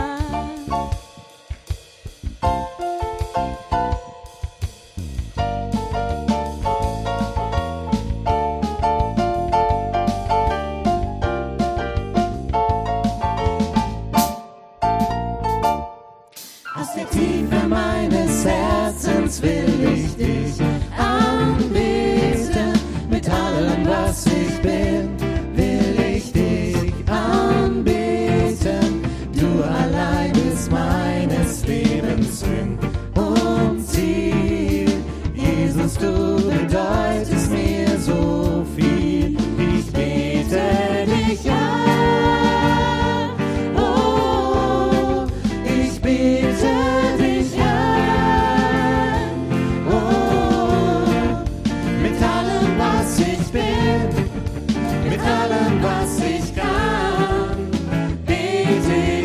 Aus der Tiefe meines Herzens will ich dich anbeten. Mit allem, was ich bin, will ich dich anbeten. Du allein bist meines Lebens Sinn und Ziel. Jesus, du bedeutest mir so viel. Ich bete dich an. Oh, ich bete dich an. Oh, mit allem, was ich bin, mit allem, was ich kann, bete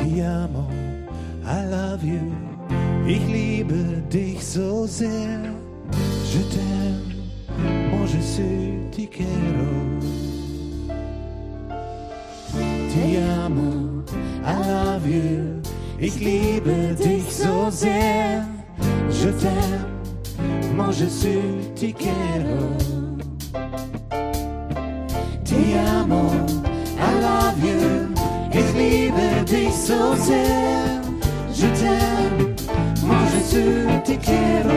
Ti amo, I love you. Ich liebe dich so sehr. Je t'aime, moi je suis, ti quiero. Ti amo, I love you. Ich liebe dich so sehr. Je t'aime, moi je suis, ti quiero. Ti amo, I love you. Ich liebe dich so sehr. Je t'aime, moi je suis, ti quiero.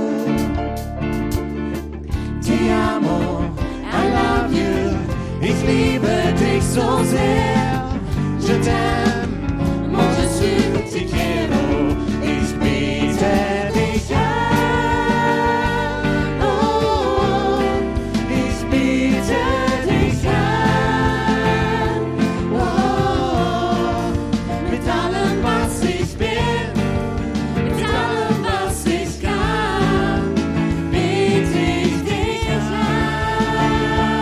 Ti amo, I love you. Ich liebe dich so sehr. Je t'aime, moi je suis, ti quiero. Ich biete dich an. Oh, ich biete dich an. Oh, mit allem, was ich bin, mit allem, was ich kann, biete ich dich an.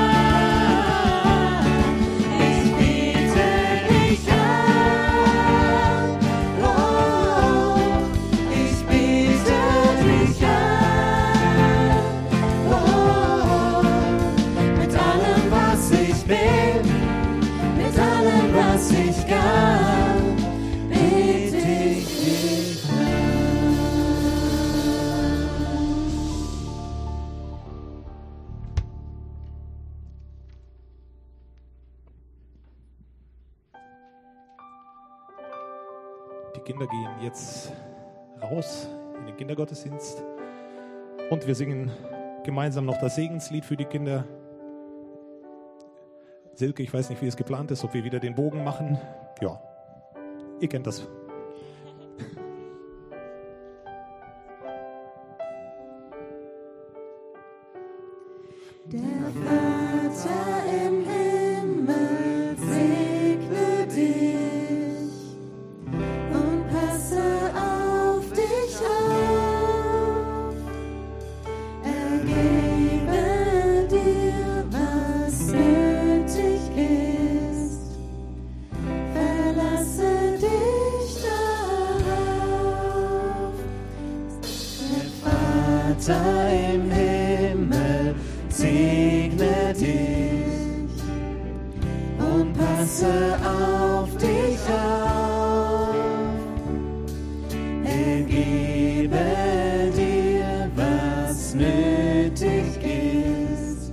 Ich biete dich an. Oh, ich biete dich an. Oh, mit allem, was ich bin, mit allem, was ich kann, biete ich dich an. Die Kinder gehen jetzt raus in den Kindergottesdienst und wir singen gemeinsam noch das Segenslied für die Kinder. Silke, ich weiß nicht, wie es geplant ist, ob wir wieder den Bogen machen. Ja, ihr kennt das. Der Vater im Himmel segne dich und passe auf dich auf. Er gebe dir, was nötig ist. Verlasse dich darauf. Der Vater im Himmel segne dich und passe auf dich auf. Er gebe dir, was nötig ist.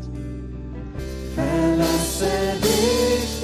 Verlasse dich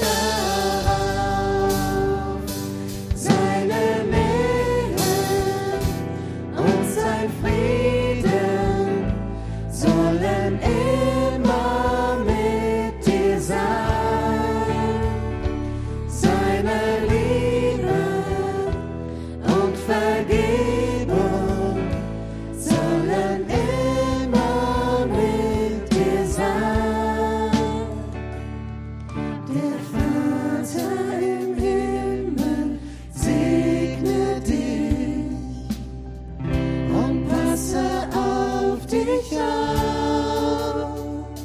darauf. Seine Nähe und sein Frieden sollen immer mit dir sein. Seine Liebe und Vergebung sollen immer mit dir sein. Der Vater im Himmel segne dich und passe auf dich auf.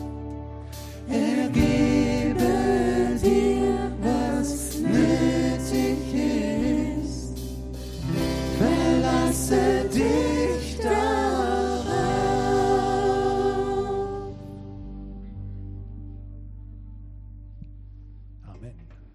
Er gebe dir, was nötig ist. Verlasse dich darauf. Amen.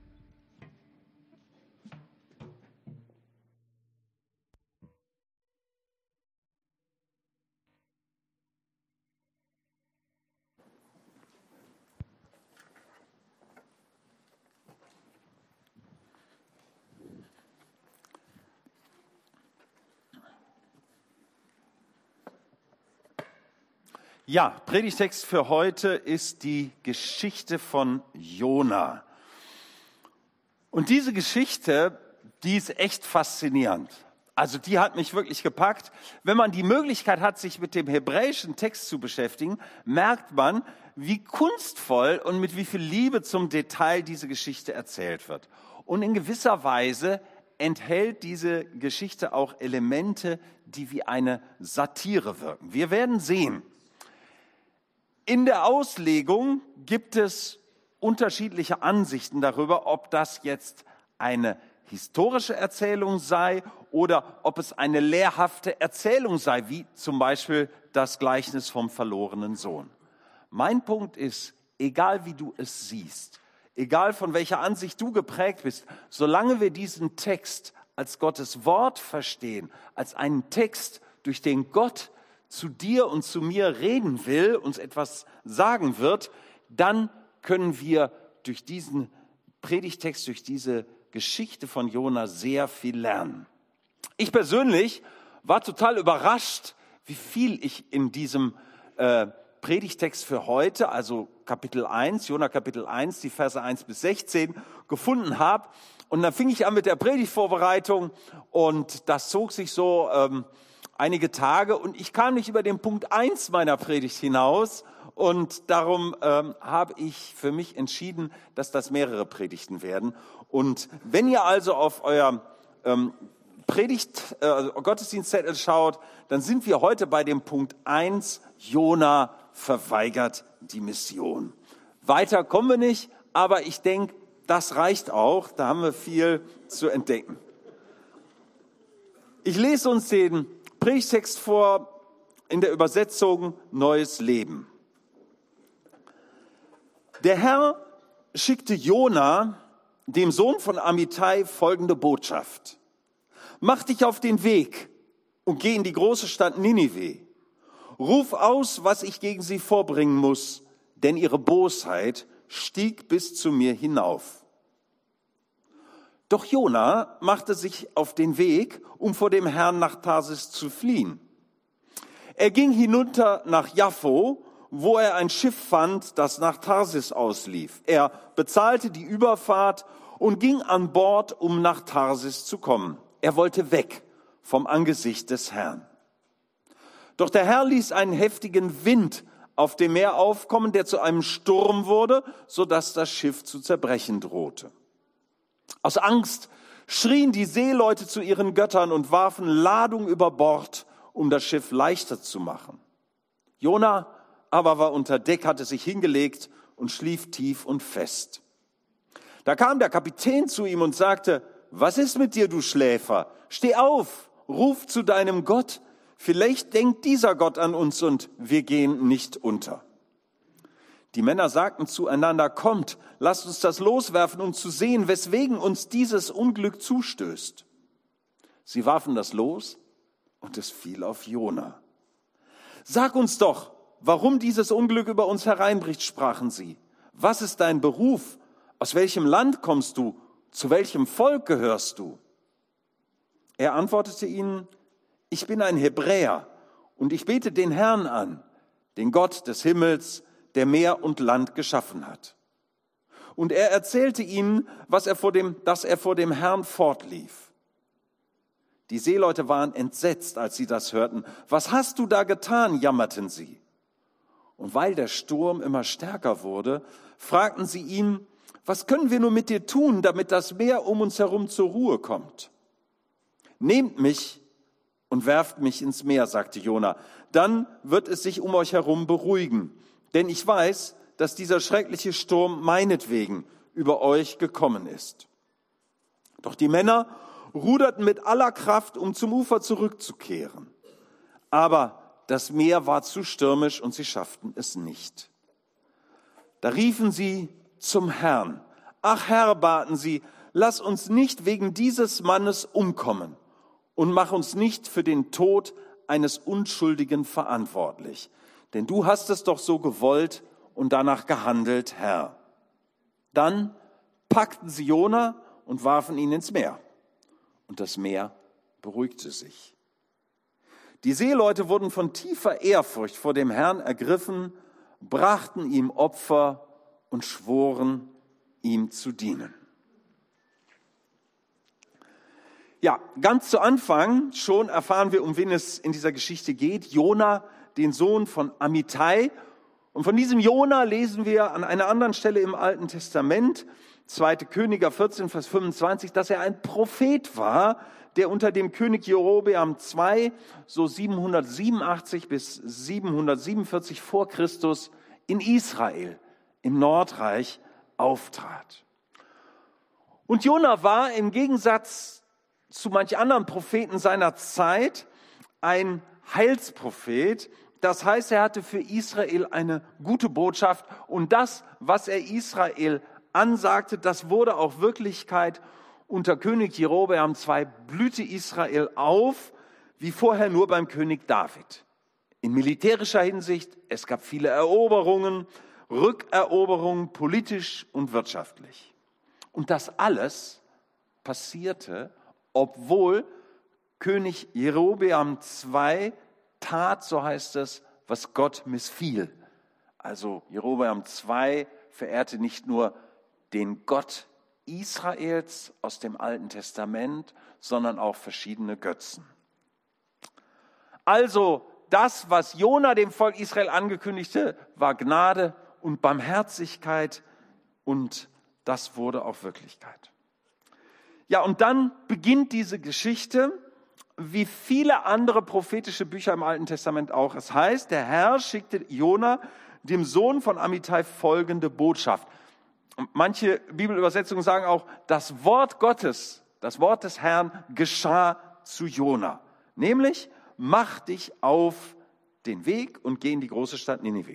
Ja, Predigtext für heute ist die Geschichte von Jona. Und diese Geschichte, die ist echt faszinierend. Also die hat mich wirklich gepackt. Wenn man die Möglichkeit hat, sich mit dem hebräischen Text zu beschäftigen, merkt man, wie kunstvoll und mit wie viel Liebe zum Detail diese Geschichte erzählt wird. Und in gewisser Weise enthält diese Geschichte auch Elemente, die wie eine Satire wirken. Wir werden sehen. In der Auslegung gibt es unterschiedliche Ansichten darüber, ob das jetzt eine historische Erzählung sei oder ob es eine lehrhafte Erzählung sei, wie zum Beispiel das Gleichnis vom verlorenen Sohn. Mein Punkt ist, egal wie du es siehst, egal von welcher Ansicht du geprägt bist, solange wir diesen Text als Gottes Wort verstehen, als einen Text, durch den Gott zu dir und zu mir reden will, uns etwas sagen wird, dann können wir durch diesen Predigtext, durch diese Geschichte von Jona sehr viel lernen. Ich persönlich war total überrascht, wie viel ich in diesem Predigtext für heute, also Kapitel 1, Jona Kapitel 1, die Verse 1 bis 16, gefunden habe. Und dann fing ich an mit der Predigtvorbereitung und das zog sich so einige Tage und ich kam nicht über den Punkt 1 meiner Predigt hinaus und darum habe ich für mich entschieden, dass das mehrere Predigten werden. Und wenn ihr also auf euer Gottesdienstzettel schaut, dann sind wir heute bei dem Punkt 1, Jona verweigert die Mission. Weiter kommen wir nicht, aber ich denke, das reicht auch, da haben wir viel zu entdecken. Ich lese uns den Predigtext vor in der Übersetzung Neues Leben. Der Herr schickte Jona, dem Sohn von Amittai, folgende Botschaft: Mach dich auf den Weg und geh in die große Stadt Ninive. Ruf aus, was ich gegen sie vorbringen muss, denn ihre Bosheit stieg bis zu mir hinauf. Doch Jona machte sich auf den Weg, um vor dem Herrn nach Tarsis zu fliehen. Er ging hinunter nach Jaffo, wo er ein Schiff fand, das nach Tarsis auslief. Er bezahlte die Überfahrt und ging an Bord, um nach Tarsis zu kommen. Er wollte weg vom Angesicht des Herrn. Doch der Herr ließ einen heftigen Wind auf dem Meer aufkommen, der zu einem Sturm wurde, sodass das Schiff zu zerbrechen drohte. Aus Angst schrien die Seeleute zu ihren Göttern und warfen Ladung über Bord, um das Schiff leichter zu machen. Jona aber war unter Deck, hatte sich hingelegt und schlief tief und fest. Da kam der Kapitän zu ihm und sagte: Was ist mit dir, du Schläfer? Steh auf, ruf zu deinem Gott. Vielleicht denkt dieser Gott an uns und wir gehen nicht unter. Die Männer sagten zueinander: Kommt, lasst uns das loswerfen, um zu sehen, weswegen uns dieses Unglück zustößt. Sie warfen das Los und es fiel auf Jona. Sag uns doch, warum dieses Unglück über uns hereinbricht, sprachen sie. Was ist dein Beruf? Aus welchem Land kommst du? Zu welchem Volk gehörst du? Er antwortete ihnen: Ich bin ein Hebräer und ich bete den Herrn an, den Gott des Himmels, der Meer und Land geschaffen hat. Und er erzählte ihnen, dass er vor dem Herrn fortlief. Die Seeleute waren entsetzt, als sie das hörten. Was hast du da getan? Jammerten sie. Und weil der Sturm immer stärker wurde, fragten sie ihn: Was können wir nur mit dir tun, damit das Meer um uns herum zur Ruhe kommt? Nehmt mich und werft mich ins Meer, sagte Jona. Dann wird es sich um euch herum beruhigen. Denn ich weiß, dass dieser schreckliche Sturm meinetwegen über euch gekommen ist. Doch die Männer ruderten mit aller Kraft, um zum Ufer zurückzukehren. Aber das Meer war zu stürmisch und sie schafften es nicht. Da riefen sie zum Herrn. Ach Herr, baten sie, lass uns nicht wegen dieses Mannes umkommen und mach uns nicht für den Tod eines Unschuldigen verantwortlich. Denn du hast es doch so gewollt und danach gehandelt, Herr. Dann packten sie Jona und warfen ihn ins Meer. Und das Meer beruhigte sich. Die Seeleute wurden von tiefer Ehrfurcht vor dem Herrn ergriffen, brachten ihm Opfer und schworen, ihm zu dienen. Ja, ganz zu Anfang schon erfahren wir, um wen es in dieser Geschichte geht. Jona, den Sohn von Amittai. Und von diesem Jona lesen wir an einer anderen Stelle im Alten Testament, 2. Könige 14, Vers 25, dass er ein Prophet war, der unter dem König Jerobeam II, so 787 bis 747 vor Christus, in Israel, im Nordreich, auftrat. Und Jona war im Gegensatz zu manch anderen Propheten seiner Zeit ein Heilsprophet. Das heißt, er hatte für Israel eine gute Botschaft. Und das, was er Israel ansagte, das wurde auch Wirklichkeit. Unter König Jerobeam II blühte Israel auf, wie vorher nur beim König David. In militärischer Hinsicht, es gab viele Eroberungen, Rückeroberungen, politisch und wirtschaftlich. Und das alles passierte, obwohl König Jerobeam II tat, so heißt es, was Gott missfiel. Also Jerobeam II verehrte nicht nur den Gott Israels aus dem Alten Testament, sondern auch verschiedene Götzen. Also das, was Jona dem Volk Israel angekündigte, war Gnade und Barmherzigkeit, und das wurde auch Wirklichkeit. Ja, und dann beginnt diese Geschichte, wie viele andere prophetische Bücher im Alten Testament auch. Es heißt, der Herr schickte Jona, dem Sohn von Amittai, folgende Botschaft. Manche Bibelübersetzungen sagen auch, das Wort Gottes, das Wort des Herrn geschah zu Jona. Nämlich, mach dich auf den Weg und geh in die große Stadt Ninive.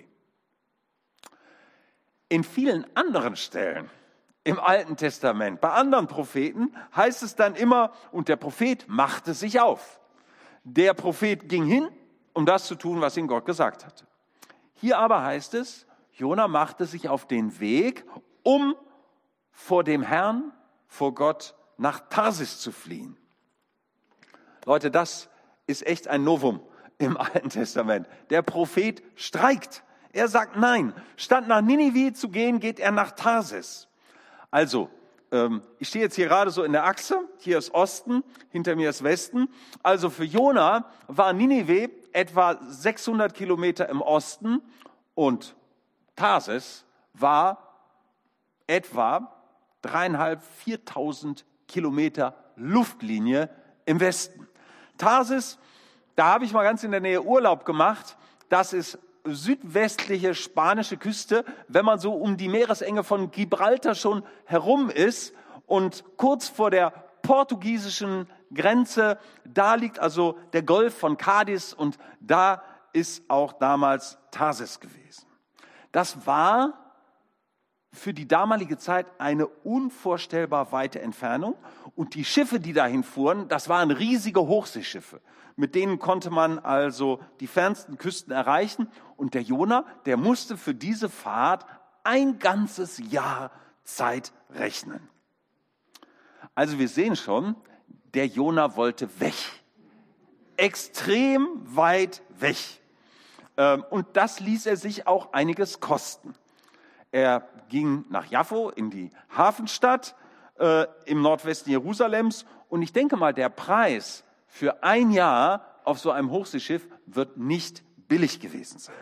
In vielen anderen Stellen im Alten Testament, bei anderen Propheten, heißt es dann immer, und der Prophet machte sich auf. Der Prophet ging hin, um das zu tun, was ihm Gott gesagt hatte. Hier aber heißt es, Jona machte sich auf den Weg, um vor dem Herrn, vor Gott, nach Tarsis zu fliehen. Leute, das ist echt ein Novum im Alten Testament. Der Prophet streikt. Er sagt nein. Statt nach Ninive zu gehen, geht er nach Tarsis. Also, ich stehe jetzt hier gerade so in der Achse. Hier ist Osten, hinter mir ist Westen. Also für Jona war Ninive etwa 600 Kilometer im Osten und Tarsis war etwa 3.500, 4.000 Kilometer Luftlinie im Westen. Tarsis, da habe ich mal ganz in der Nähe Urlaub gemacht. Das ist südwestliche spanische Küste, wenn man so um die Meeresenge von Gibraltar schon herum ist und kurz vor der portugiesischen Grenze, da liegt also der Golf von Cádiz und da ist auch damals Tarsis gewesen. Das war für die damalige Zeit eine unvorstellbar weite Entfernung und die Schiffe, die dahin fuhren, das waren riesige Hochseeschiffe. Mit denen konnte man also die fernsten Küsten erreichen. Und der Jona, der musste für diese Fahrt ein ganzes Jahr Zeit rechnen. Also wir sehen schon, der Jona wollte weg. Extrem weit weg. Und das ließ er sich auch einiges kosten. Er ging nach Jaffo in die Hafenstadt im Nordwesten Jerusalems. Und ich denke mal, der Preis für ein Jahr auf so einem Hochseeschiff wird nicht billig gewesen sein.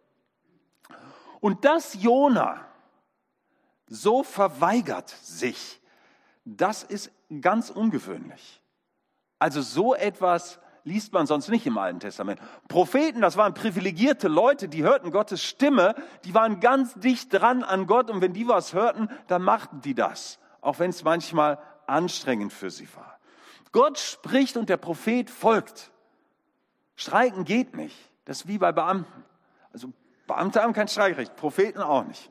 Und dass Jona so verweigert sich, das ist ganz ungewöhnlich. Also so etwas liest man sonst nicht im Alten Testament. Propheten, das waren privilegierte Leute, die hörten Gottes Stimme, die waren ganz dicht dran an Gott und wenn die was hörten, dann machten die das, auch wenn es manchmal anstrengend für sie war. Gott spricht und der Prophet folgt. Streiken geht nicht. Das ist wie bei Beamten. Also Beamte haben kein Streikrecht, Propheten auch nicht.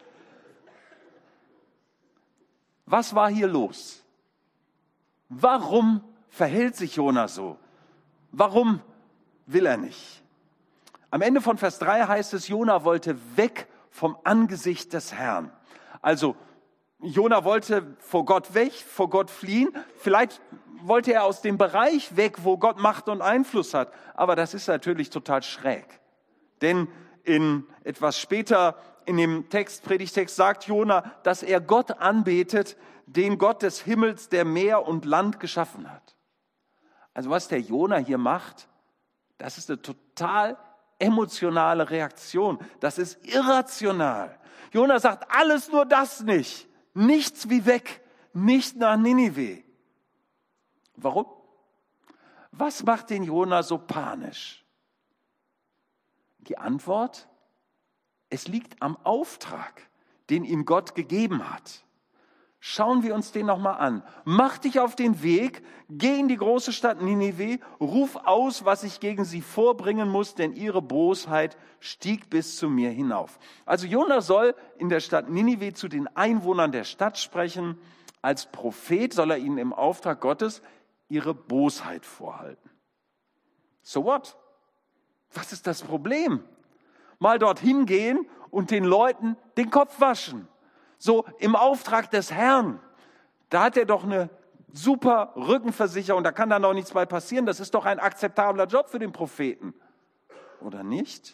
Was war hier los? Warum verhält sich Jona so? Warum will er nicht? Am Ende von Vers 3 heißt es, Jona wollte weg vom Angesicht des Herrn. Also Jona wollte vor Gott weg, vor Gott fliehen. Vielleicht wollte er aus dem Bereich weg, wo Gott Macht und Einfluss hat. Aber das ist natürlich total schräg. Denn etwas später in dem Predigtext sagt Jona, dass er Gott anbetet, den Gott des Himmels, der Meer und Land geschaffen hat. Also was der Jona hier macht, das ist eine total emotionale Reaktion. Das ist irrational. Jona sagt, alles nur das nicht. Nichts wie weg, nicht nach Ninive. Warum? Was macht den Jona so panisch? Die Antwort, es liegt am Auftrag, den ihm Gott gegeben hat. Schauen wir uns den nochmal an. Mach dich auf den Weg, geh in die große Stadt Ninive, ruf aus, was ich gegen sie vorbringen muss, denn ihre Bosheit stieg bis zu mir hinauf. Also Jona soll in der Stadt Ninive zu den Einwohnern der Stadt sprechen. Als Prophet soll er ihnen im Auftrag Gottes ihre Bosheit vorhalten. So what? Was ist das Problem? Mal dorthin gehen und den Leuten den Kopf waschen. So im Auftrag des Herrn. Da hat er doch eine super Rückenversicherung, da kann da noch nichts bei passieren. Das ist doch ein akzeptabler Job für den Propheten. Oder nicht?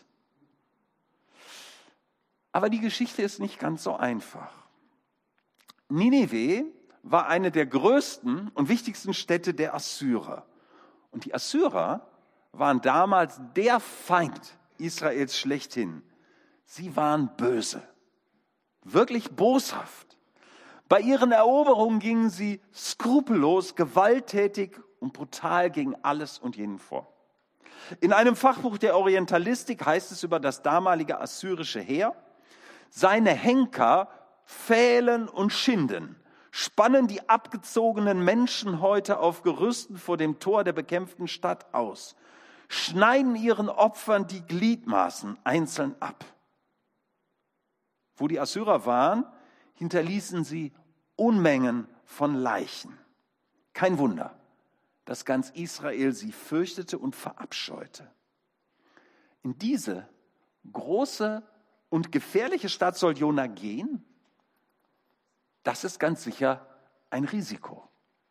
Aber die Geschichte ist nicht ganz so einfach. Ninive war eine der größten und wichtigsten Städte der Assyrer. Und die Assyrer waren damals der Feind Israels schlechthin. Sie waren böse, wirklich boshaft. Bei ihren Eroberungen gingen sie skrupellos, gewalttätig und brutal gegen alles und jeden vor. In einem Fachbuch der Orientalistik heißt es über das damalige assyrische Heer: Seine Henker pfählen und schinden, spannen die abgezogenen Menschenhäute auf Gerüsten vor dem Tor der bekämpften Stadt aus, schneiden ihren Opfern die Gliedmaßen einzeln ab. Wo die Assyrer waren, hinterließen sie Unmengen von Leichen. Kein Wunder, dass ganz Israel sie fürchtete und verabscheute. In diese große und gefährliche Stadt soll Jona gehen? Das ist ganz sicher ein Risiko.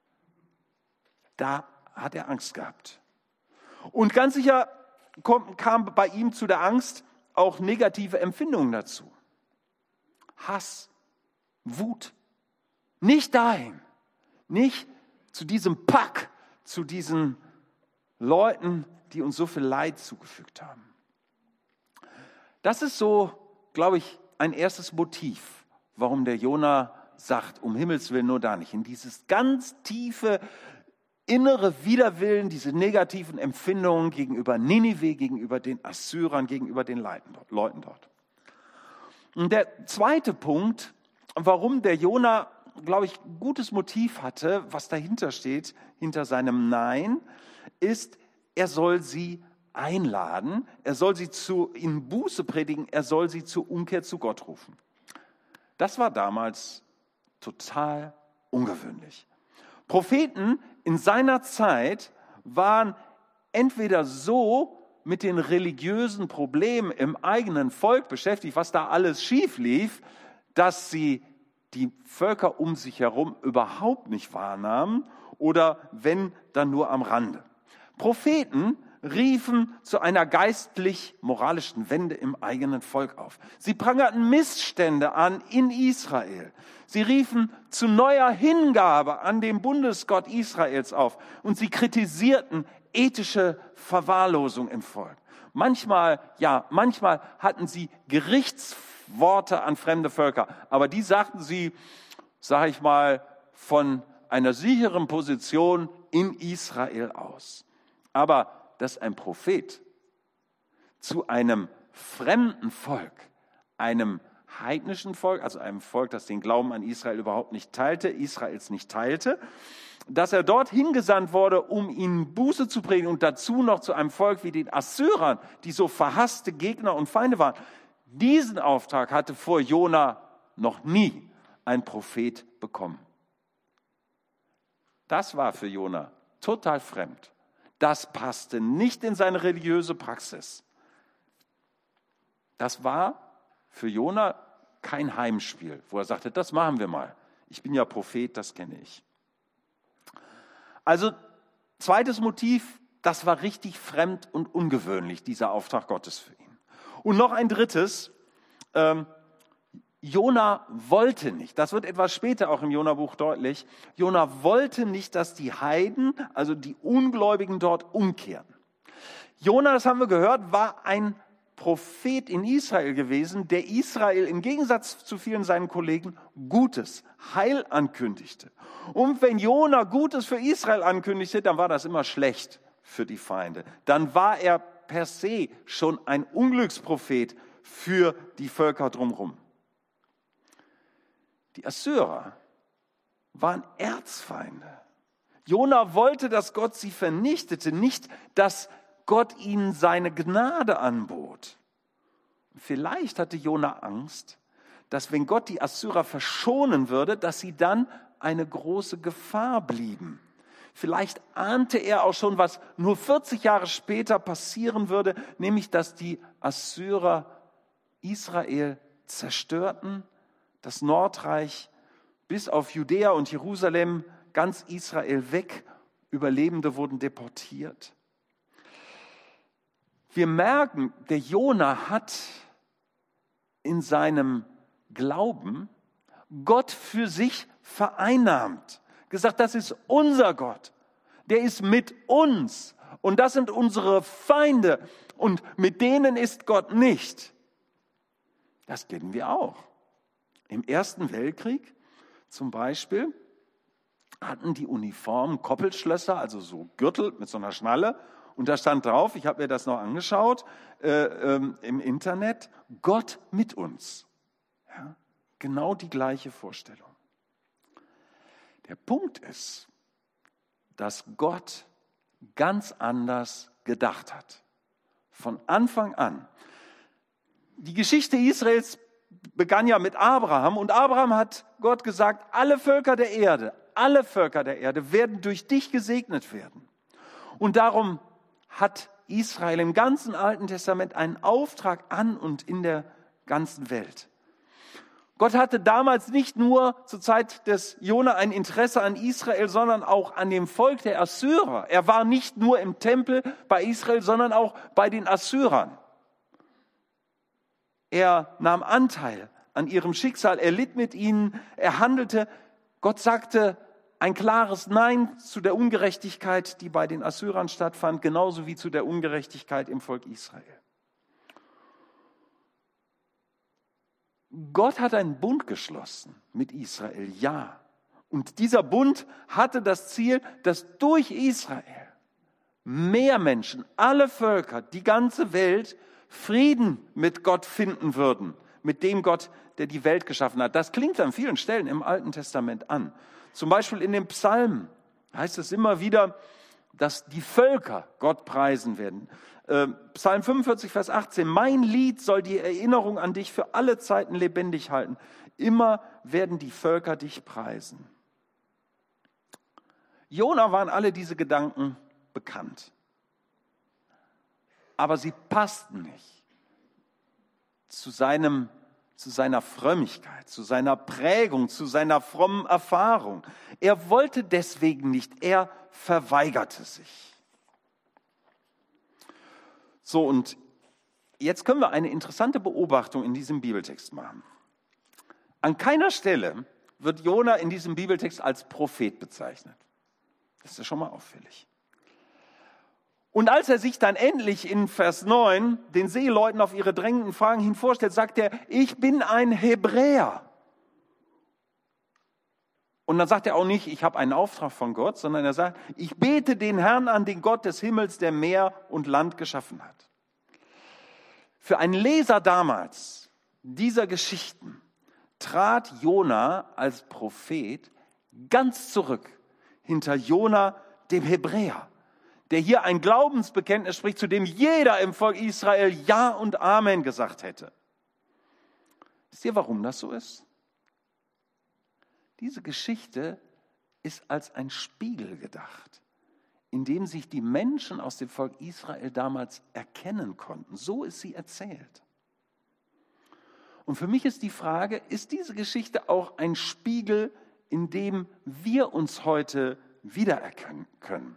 Da hat er Angst gehabt. Und ganz sicher kam bei ihm zu der Angst auch negative Empfindungen dazu. Hass, Wut, nicht dahin, nicht zu diesem Pack, zu diesen Leuten, die uns so viel Leid zugefügt haben. Das ist so, glaube ich, ein erstes Motiv, warum der Jona sagt, um Himmels Willen nur da nicht, in dieses ganz tiefe innere Widerwillen, diese negativen Empfindungen gegenüber Ninive, gegenüber den Assyrern, gegenüber den Leuten dort. Und der zweite Punkt, warum der Jona, glaube ich, ein gutes Motiv hatte, was dahinter steht, hinter seinem Nein, ist, er soll sie einladen, er soll sie in Buße predigen, er soll sie zur Umkehr zu Gott rufen. Das war damals total ungewöhnlich. Propheten in seiner Zeit waren entweder so mit den religiösen Problemen im eigenen Volk beschäftigt, was da alles schief lief, dass sie die Völker um sich herum überhaupt nicht wahrnahmen oder wenn, dann nur am Rande. Propheten riefen zu einer geistlich-moralischen Wende im eigenen Volk auf. Sie prangerten Missstände an in Israel. Sie riefen zu neuer Hingabe an den Bundesgott Israels auf und sie kritisierten ethische Verwahrlosung im Volk. Manchmal hatten sie Gerichtsworte an fremde Völker, aber die sagten sie, sage ich mal, von einer sicheren Position in Israel aus. Aber dass ein Prophet zu einem fremden Volk, einem heidnischen Volk, also einem Volk, das den Glauben an Israel überhaupt nicht teilte, Israels nicht teilte, dass er dorthin gesandt wurde, um ihnen Buße zu predigen und dazu noch zu einem Volk wie den Assyrern, die so verhasste Gegner und Feinde waren. Diesen Auftrag hatte vor Jona noch nie ein Prophet bekommen. Das war für Jona total fremd. Das passte nicht in seine religiöse Praxis. Das war für Jona kein Heimspiel, wo er sagte, das machen wir mal. Ich bin ja Prophet, das kenne ich. Also zweites Motiv, das war richtig fremd und ungewöhnlich, dieser Auftrag Gottes für ihn. Und noch ein drittes, Jona wollte nicht, das wird etwas später auch im Jona-Buch deutlich, Jona wollte nicht, dass die Heiden, also die Ungläubigen dort umkehren. Jona, das haben wir gehört, war ein Prophet in Israel gewesen, der Israel im Gegensatz zu vielen seinen Kollegen Gutes, Heil ankündigte. Und wenn Jona Gutes für Israel ankündigte, dann war das immer schlecht für die Feinde. Dann war er per se schon ein Unglücksprophet für die Völker drumherum. Die Assyrer waren Erzfeinde. Jona wollte, dass Gott sie vernichtete, nicht, dass Gott ihnen seine Gnade anbot. Vielleicht hatte Jona Angst, dass wenn Gott die Assyrer verschonen würde, dass sie dann eine große Gefahr blieben. Vielleicht ahnte er auch schon, was nur 40 Jahre später passieren würde, nämlich dass die Assyrer Israel zerstörten, das Nordreich bis auf Judäa und Jerusalem, ganz Israel weg, Überlebende wurden deportiert. Wir merken, der Jona hat in seinem Glauben Gott für sich vereinnahmt. Gesagt, das ist unser Gott, der ist mit uns und das sind unsere Feinde und mit denen ist Gott nicht. Das kennen wir auch. Im Ersten Weltkrieg zum Beispiel hatten die Uniformen Koppelschlösser, also so Gürtel mit so einer Schnalle. Und da stand drauf, ich habe mir das noch angeschaut im Internet, Gott mit uns. Ja, genau die gleiche Vorstellung. Der Punkt ist, dass Gott ganz anders gedacht hat. Von Anfang an. Die Geschichte Israels begann ja mit Abraham und Abraham hat Gott gesagt, alle Völker der Erde werden durch dich gesegnet werden. Und darum hat Israel im ganzen Alten Testament einen Auftrag an und in der ganzen Welt. Gott hatte damals nicht nur zur Zeit des Jona ein Interesse an Israel, sondern auch an dem Volk der Assyrer. Er war nicht nur im Tempel bei Israel, sondern auch bei den Assyrern. Er nahm Anteil an ihrem Schicksal, er litt mit ihnen, er handelte. Gott sagte ein klares Nein zu der Ungerechtigkeit, die bei den Assyrern stattfand, genauso wie zu der Ungerechtigkeit im Volk Israel. Gott hat einen Bund geschlossen mit Israel, ja. Und dieser Bund hatte das Ziel, dass durch Israel mehr Menschen, alle Völker, die ganze Welt Frieden mit Gott finden würden, mit dem Gott, der die Welt geschaffen hat. Das klingt an vielen Stellen im Alten Testament an. Zum Beispiel in den Psalmen heißt es immer wieder, dass die Völker Gott preisen werden. Psalm 45, Vers 18, mein Lied soll die Erinnerung an dich für alle Zeiten lebendig halten. Immer werden die Völker dich preisen. Jona waren alle diese Gedanken bekannt. Aber sie passten nicht zu seiner Frömmigkeit, zu seiner Prägung, zu seiner frommen Erfahrung. Er wollte deswegen nicht, er verweigerte sich. So, und jetzt können wir eine interessante Beobachtung in diesem Bibeltext machen. An keiner Stelle wird Jona in diesem Bibeltext als Prophet bezeichnet. Das ist ja schon mal auffällig. Und als er sich dann endlich in Vers 9 den Seeleuten auf ihre drängenden Fragen hin vorstellt, sagt er, ich bin ein Hebräer. Und dann sagt er auch nicht, ich habe einen Auftrag von Gott, sondern er sagt, ich bete den Herrn an, den Gott des Himmels, der Meer und Land geschaffen hat. Für einen Leser damals dieser Geschichten trat Jona als Prophet ganz zurück hinter Jona, dem Hebräer, der hier ein Glaubensbekenntnis spricht, zu dem jeder im Volk Israel Ja und Amen gesagt hätte. Wisst ihr, warum das so ist? Diese Geschichte ist als ein Spiegel gedacht, in dem sich die Menschen aus dem Volk Israel damals erkennen konnten. So ist sie erzählt. Und für mich ist die Frage, ist diese Geschichte auch ein Spiegel, in dem wir uns heute wiedererkennen können?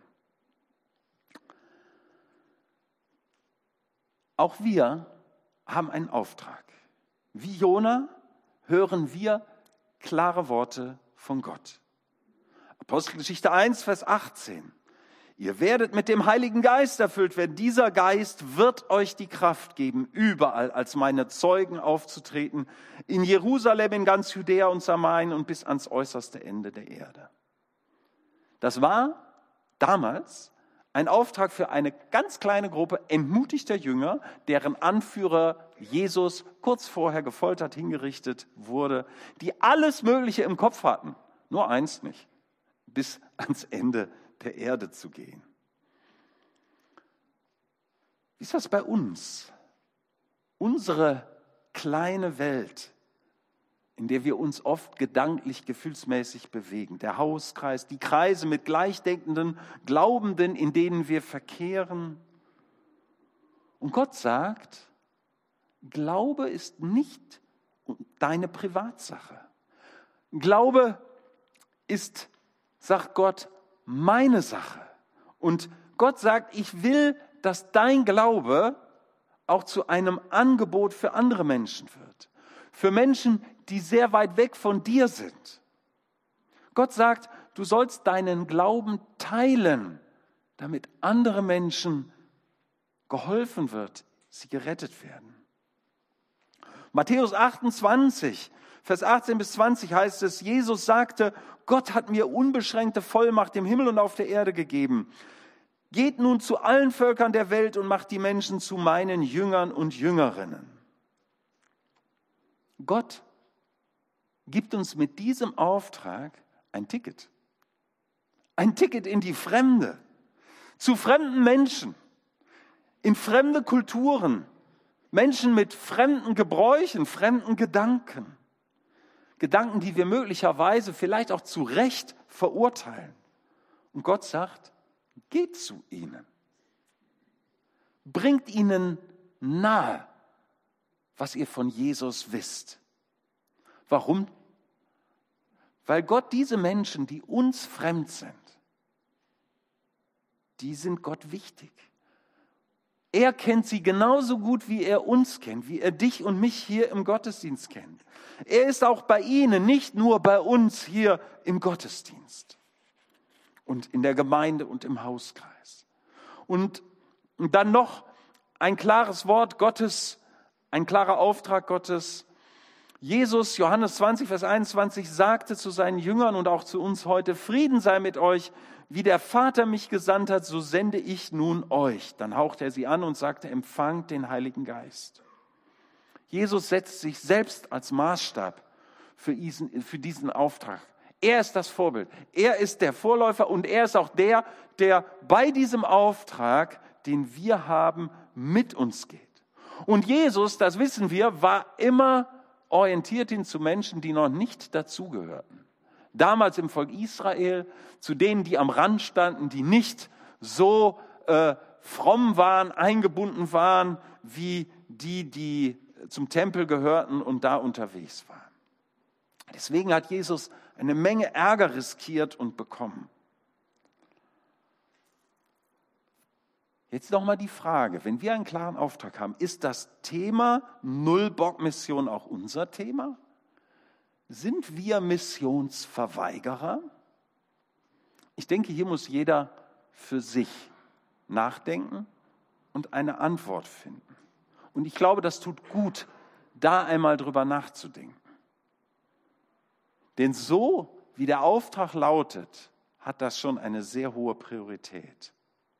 Auch wir haben einen Auftrag. Wie Jona hören wir klare Worte von Gott. Apostelgeschichte 1, Vers 18. Ihr werdet mit dem Heiligen Geist erfüllt werden. Dieser Geist wird euch die Kraft geben, überall als meine Zeugen aufzutreten. In Jerusalem, in ganz Judäa und Samarien und bis ans äußerste Ende der Erde. Das war damals ein Auftrag für eine ganz kleine Gruppe entmutigter Jünger, deren Anführer Jesus kurz vorher gefoltert, hingerichtet wurde, die alles Mögliche im Kopf hatten, nur eins nicht, bis ans Ende der Erde zu gehen. Wie ist das bei uns? Unsere kleine Welt, in der wir uns oft gedanklich, gefühlsmäßig bewegen. Der Hauskreis, die Kreise mit gleichdenkenden Glaubenden, in denen wir verkehren. Und Gott sagt, Glaube ist nicht deine Privatsache. Glaube ist, sagt Gott, meine Sache. Und Gott sagt, ich will, dass dein Glaube auch zu einem Angebot für andere Menschen wird. Für Menschen, die sehr weit weg von dir sind. Gott sagt, du sollst deinen Glauben teilen, damit andere Menschen geholfen wird, sie gerettet werden. Matthäus 28, Vers 18 bis 20 heißt es, Jesus sagte, Gott hat mir unbeschränkte Vollmacht im Himmel und auf der Erde gegeben. Geht nun zu allen Völkern der Welt und macht die Menschen zu meinen Jüngern und Jüngerinnen. Gott gibt uns mit diesem Auftrag ein Ticket. Ein Ticket in die Fremde, zu fremden Menschen, in fremde Kulturen, Menschen mit fremden Gebräuchen, fremden Gedanken. Gedanken, die wir möglicherweise vielleicht auch zu Recht verurteilen. Und Gott sagt, geht zu ihnen. Bringt ihnen nahe, was ihr von Jesus wisst. Warum? Weil Gott diese Menschen, die uns fremd sind, die sind Gott wichtig. Er kennt sie genauso gut, wie er uns kennt, wie er dich und mich hier im Gottesdienst kennt. Er ist auch bei ihnen, nicht nur bei uns hier im Gottesdienst und in der Gemeinde und im Hauskreis. Und dann noch ein klares Wort Gottes, ein klarer Auftrag Gottes. Jesus, Johannes 20, Vers 21, sagte zu seinen Jüngern und auch zu uns heute, Frieden sei mit euch, wie der Vater mich gesandt hat, so sende ich nun euch. Dann hauchte er sie an und sagte, empfangt den Heiligen Geist. Jesus setzt sich selbst als Maßstab für diesen Auftrag. Er ist das Vorbild, er ist der Vorläufer und er ist auch der bei diesem Auftrag, den wir haben, mit uns geht. Und Jesus, das wissen wir, war immer orientiert hin zu Menschen, die noch nicht dazugehörten. Damals im Volk Israel, zu denen, die am Rand standen, die nicht so fromm waren, eingebunden waren, wie die zum Tempel gehörten und da unterwegs waren. Deswegen hat Jesus eine Menge Ärger riskiert und bekommen. Jetzt nochmal die Frage, wenn wir einen klaren Auftrag haben, ist das Thema Null-Bock-Mission auch unser Thema? Sind wir Missionsverweigerer? Ich denke, hier muss jeder für sich nachdenken und eine Antwort finden. Und ich glaube, das tut gut, da einmal drüber nachzudenken. Denn so, wie der Auftrag lautet, hat das schon eine sehr hohe Priorität.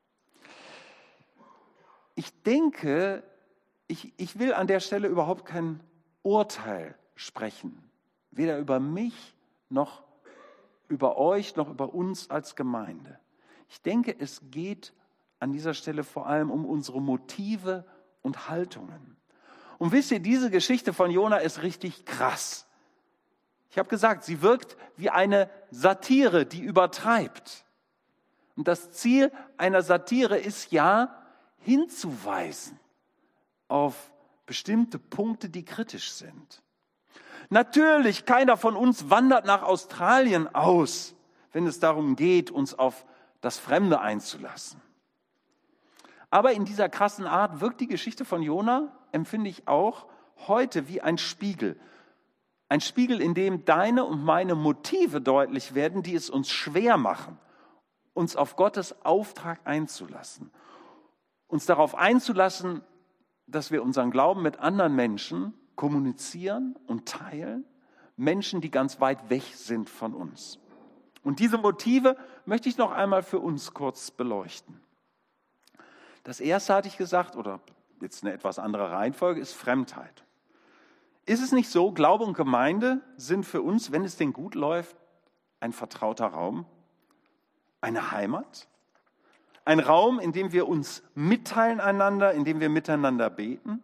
Ich denke, ich will an der Stelle überhaupt kein Urteil sprechen. Weder über mich, noch über euch, noch über uns als Gemeinde. Ich denke, es geht an dieser Stelle vor allem um unsere Motive und Haltungen. Und wisst ihr, diese Geschichte von Jona ist richtig krass. Ich habe gesagt, sie wirkt wie eine Satire, die übertreibt. Und das Ziel einer Satire ist ja, hinzuweisen auf bestimmte Punkte, die kritisch sind. Natürlich, keiner von uns wandert nach Australien aus, wenn es darum geht, uns auf das Fremde einzulassen. Aber in dieser krassen Art wirkt die Geschichte von Jona, empfinde ich auch, heute wie ein Spiegel. Ein Spiegel, in dem deine und meine Motive deutlich werden, die es uns schwer machen, uns auf Gottes Auftrag einzulassen. Uns darauf einzulassen, dass wir unseren Glauben mit anderen Menschen kommunizieren und teilen, Menschen, die ganz weit weg sind von uns. Und diese Motive möchte ich noch einmal für uns kurz beleuchten. Das erste hatte ich gesagt, oder jetzt eine etwas andere Reihenfolge, ist Fremdheit. Ist es nicht so, Glaube und Gemeinde sind für uns, wenn es denn gut läuft, ein vertrauter Raum, eine Heimat, ein Raum, in dem wir uns mitteilen einander, in dem wir miteinander beten.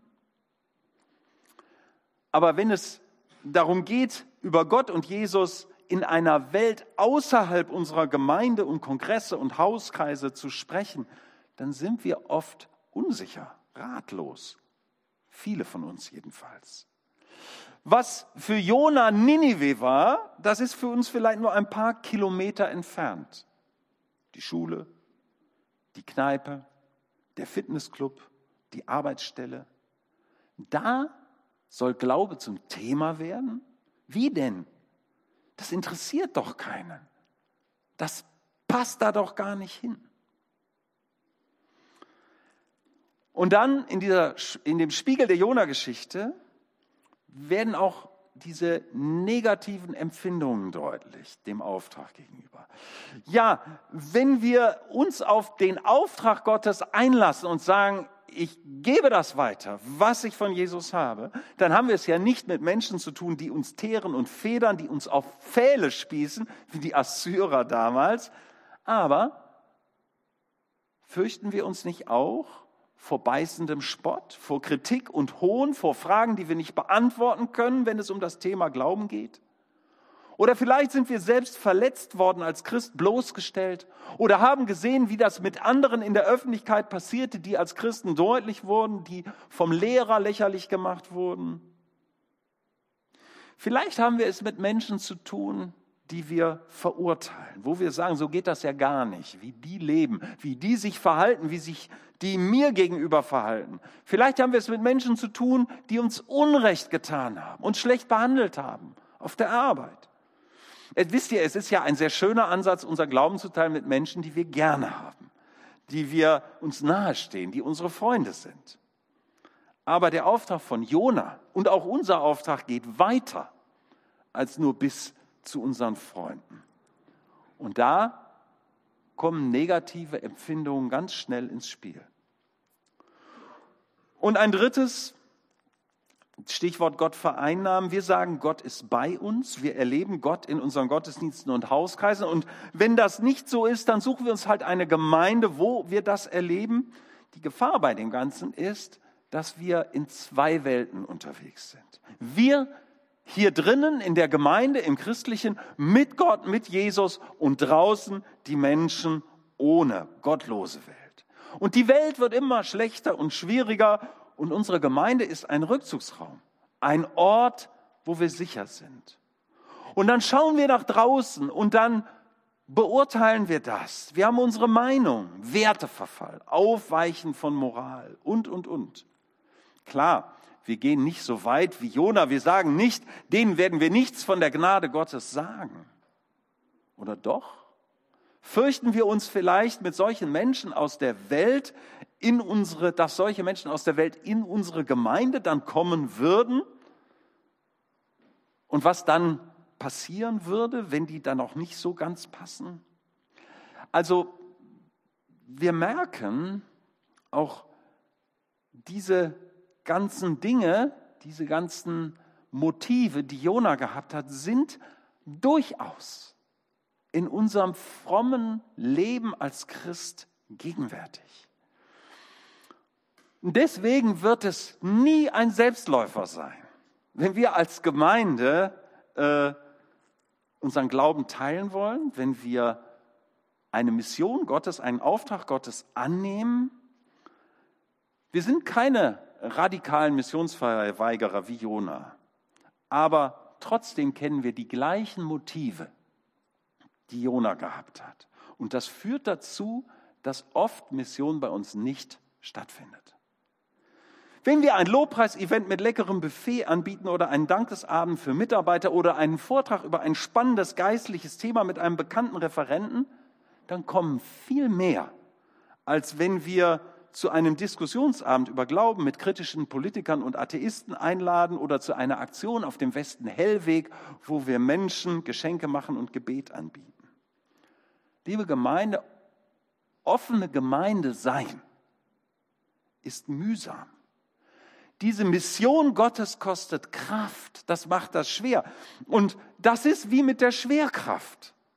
Aber wenn es darum geht, über Gott und Jesus in einer Welt außerhalb unserer Gemeinde und Kongresse und Hauskreise zu sprechen, dann sind wir oft unsicher, ratlos. Viele von uns jedenfalls. Was für Jona Ninive war, das ist für uns vielleicht nur ein paar Kilometer entfernt. Die Schule, die Kneipe, der Fitnessclub, die Arbeitsstelle. Da soll Glaube zum Thema werden? Wie denn? Das interessiert doch keinen. Das passt da doch gar nicht hin. Und dann in dem Spiegel der Jona-Geschichte werden auch diese negativen Empfindungen deutlich dem Auftrag gegenüber. Ja, wenn wir uns auf den Auftrag Gottes einlassen und sagen, ich gebe das weiter, was ich von Jesus habe, dann haben wir es ja nicht mit Menschen zu tun, die uns teeren und federn, die uns auf Pfähle spießen, wie die Assyrer damals. Aber fürchten wir uns nicht auch vor beißendem Spott, vor Kritik und Hohn, vor Fragen, die wir nicht beantworten können, wenn es um das Thema Glauben geht? Oder vielleicht sind wir selbst verletzt worden als Christ, bloßgestellt oder haben gesehen, wie das mit anderen in der Öffentlichkeit passierte, die als Christen deutlich wurden, die vom Lehrer lächerlich gemacht wurden. Vielleicht haben wir es mit Menschen zu tun, die wir verurteilen, wo wir sagen, so geht das ja gar nicht, wie die leben, wie die sich verhalten, wie sich die mir gegenüber verhalten. Vielleicht haben wir es mit Menschen zu tun, die uns Unrecht getan haben, uns schlecht behandelt haben auf der Arbeit. Wisst ihr, es ist ja ein sehr schöner Ansatz, unser Glauben zu teilen mit Menschen, die wir gerne haben, die wir uns nahestehen, die unsere Freunde sind. Aber der Auftrag von Jona und auch unser Auftrag geht weiter als nur bis zu unseren Freunden. Und da kommen negative Empfindungen ganz schnell ins Spiel. Und ein drittes Stichwort Gott vereinnahmen. Wir sagen, Gott ist bei uns. Wir erleben Gott in unseren Gottesdiensten und Hauskreisen. Und wenn das nicht so ist, dann suchen wir uns halt eine Gemeinde, wo wir das erleben. Die Gefahr bei dem Ganzen ist, dass wir in zwei Welten unterwegs sind. Wir hier drinnen in der Gemeinde, im Christlichen, mit Gott, mit Jesus und draußen die Menschen ohne gottlose Welt. Und die Welt wird immer schlechter und schwieriger und unsere Gemeinde ist ein Rückzugsraum, ein Ort, wo wir sicher sind. Und dann schauen wir nach draußen und dann beurteilen wir das. Wir haben unsere Meinung, Werteverfall, Aufweichen von Moral und. Klar, wir gehen nicht so weit wie Jona. Wir sagen nicht, denen werden wir nichts von der Gnade Gottes sagen. Oder doch? Fürchten wir uns vielleicht mit solchen Menschen aus der Welt dass solche Menschen aus der Welt in unsere Gemeinde dann kommen würden? Und was dann passieren würde, wenn die dann auch nicht so ganz passen? Also, wir merken auch diese ganzen Dinge, diese ganzen Motive, die Jona gehabt hat, sind durchaus in unserem frommen Leben als Christ gegenwärtig. Und deswegen wird es nie ein Selbstläufer sein, wenn wir als Gemeinde unseren Glauben teilen wollen, wenn wir eine Mission Gottes, einen Auftrag Gottes annehmen. Wir sind keine radikalen Missionsverweigerer wie Jona. Aber trotzdem kennen wir die gleichen Motive, die Jona gehabt hat. Und das führt dazu, dass oft Mission bei uns nicht stattfindet. Wenn wir ein Lobpreis-Event mit leckerem Buffet anbieten oder einen Dankesabend für Mitarbeiter oder einen Vortrag über ein spannendes geistliches Thema mit einem bekannten Referenten, dann kommen viel mehr, als wenn wir zu einem Diskussionsabend über Glauben mit kritischen Politikern und Atheisten einladen oder zu einer Aktion auf dem Westen-Hellweg, wo wir Menschen Geschenke machen und Gebet anbieten. Liebe Gemeinde, offene Gemeinde sein ist mühsam. Diese Mission Gottes kostet Kraft, das macht das schwer. Und das ist wie mit der Schwerkraft.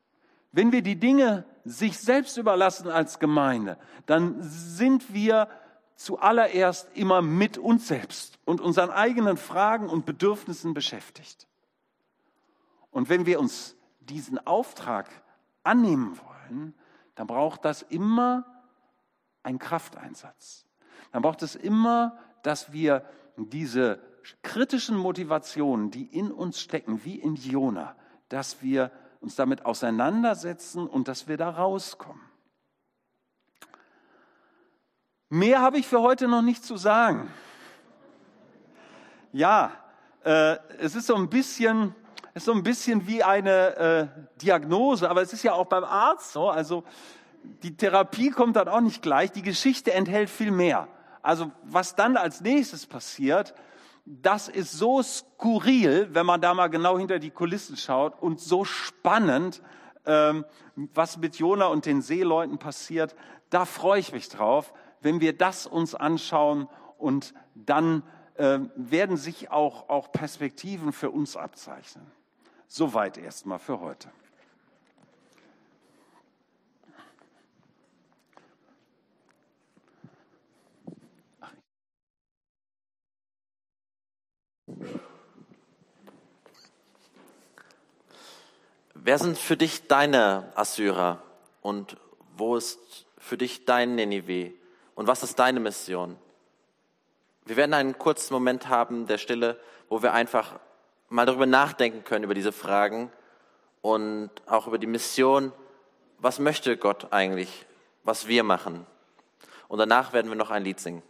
Wenn wir die Dinge sich selbst überlassen als Gemeinde, dann sind wir zuallererst immer mit uns selbst und unseren eigenen Fragen und Bedürfnissen beschäftigt. Und wenn wir uns diesen Auftrag annehmen wollen, dann braucht das immer einen Krafteinsatz. Dann braucht es immer, dass wir diese kritischen Motivationen, die in uns stecken, wie in Jona, dass wir uns damit auseinandersetzen und dass wir da rauskommen. Mehr habe ich für heute noch nicht zu sagen. Ja, es ist so ein bisschen wie eine Diagnose, aber es ist ja auch beim Arzt so. Also die Therapie kommt dann auch nicht gleich. Die Geschichte enthält viel mehr. Also was dann als nächstes passiert, das ist so skurril, wenn man da mal genau hinter die Kulissen schaut und so spannend, was mit Jona und den Seeleuten passiert. Da freue ich mich drauf, wenn wir das uns anschauen und dann werden sich auch Perspektiven für uns abzeichnen. Soweit erstmal für heute. Wer sind für dich deine Assyrer und wo ist für dich dein Ninive und was ist deine Mission? Wir werden einen kurzen Moment haben der Stille, wo wir einfach mal darüber nachdenken können, über diese Fragen und auch über die Mission. Was möchte Gott eigentlich, was wir machen? Und danach werden wir noch ein Lied singen.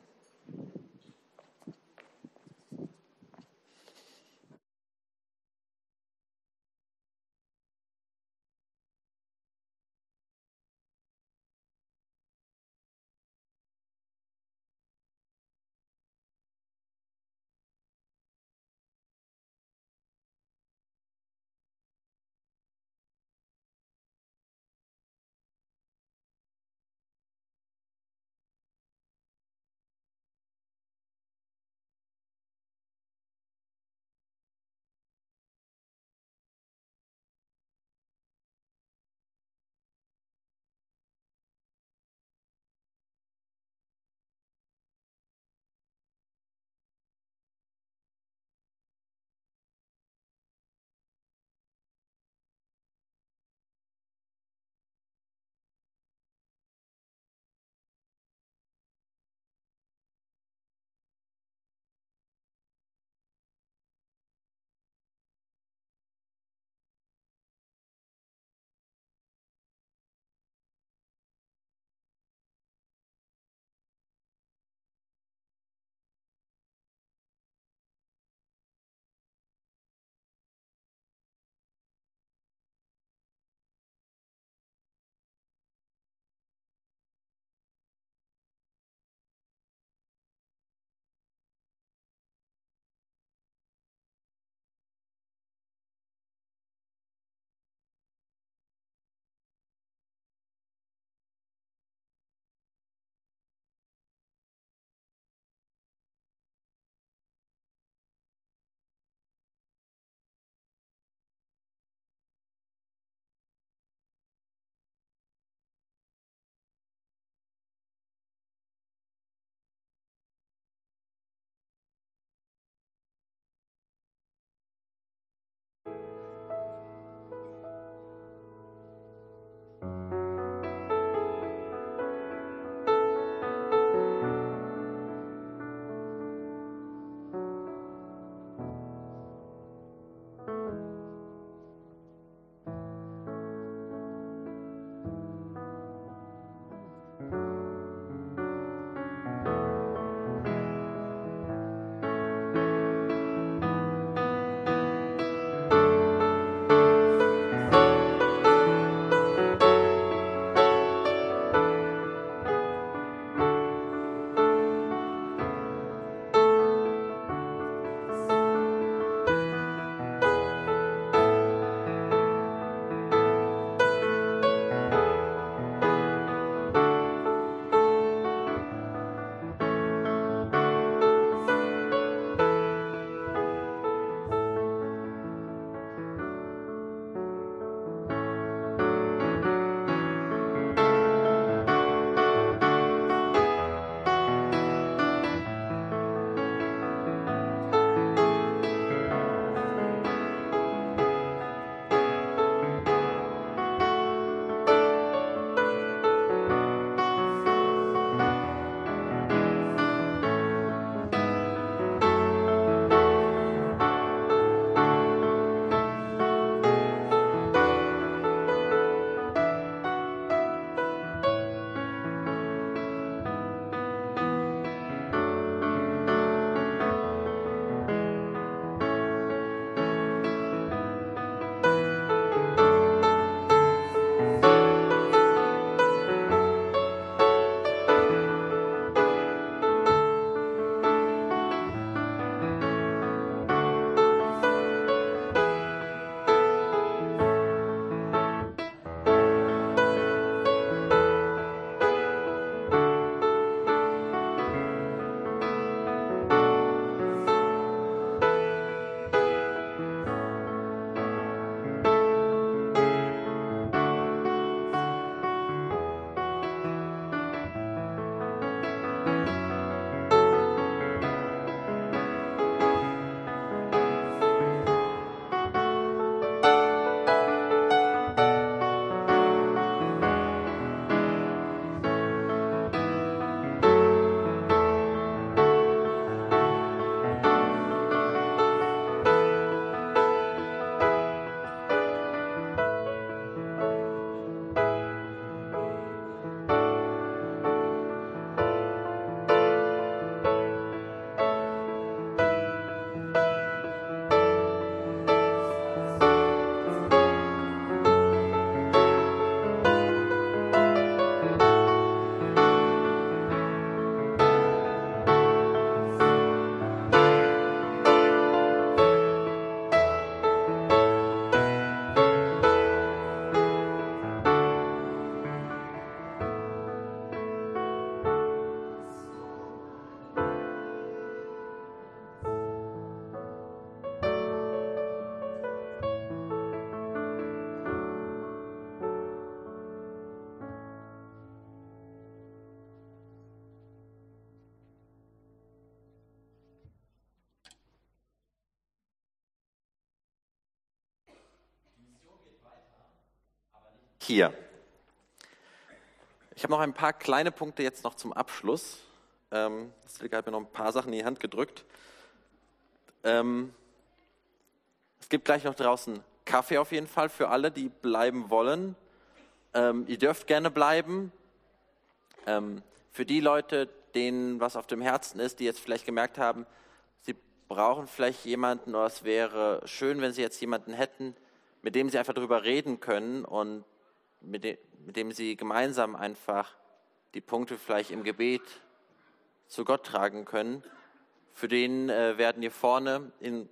hier. Ich habe noch ein paar kleine Punkte jetzt noch zum Abschluss. Silke hat mir noch ein paar Sachen in die Hand gedrückt. Es gibt gleich noch draußen Kaffee auf jeden Fall für alle, die bleiben wollen. Ihr dürft gerne bleiben. Für die Leute, denen was auf dem Herzen ist, die jetzt vielleicht gemerkt haben, sie brauchen vielleicht jemanden, oder es wäre schön, wenn sie jetzt jemanden hätten, mit dem sie einfach darüber reden können und mit dem sie gemeinsam einfach die Punkte vielleicht im Gebet zu Gott tragen können. Für den werden hier vorne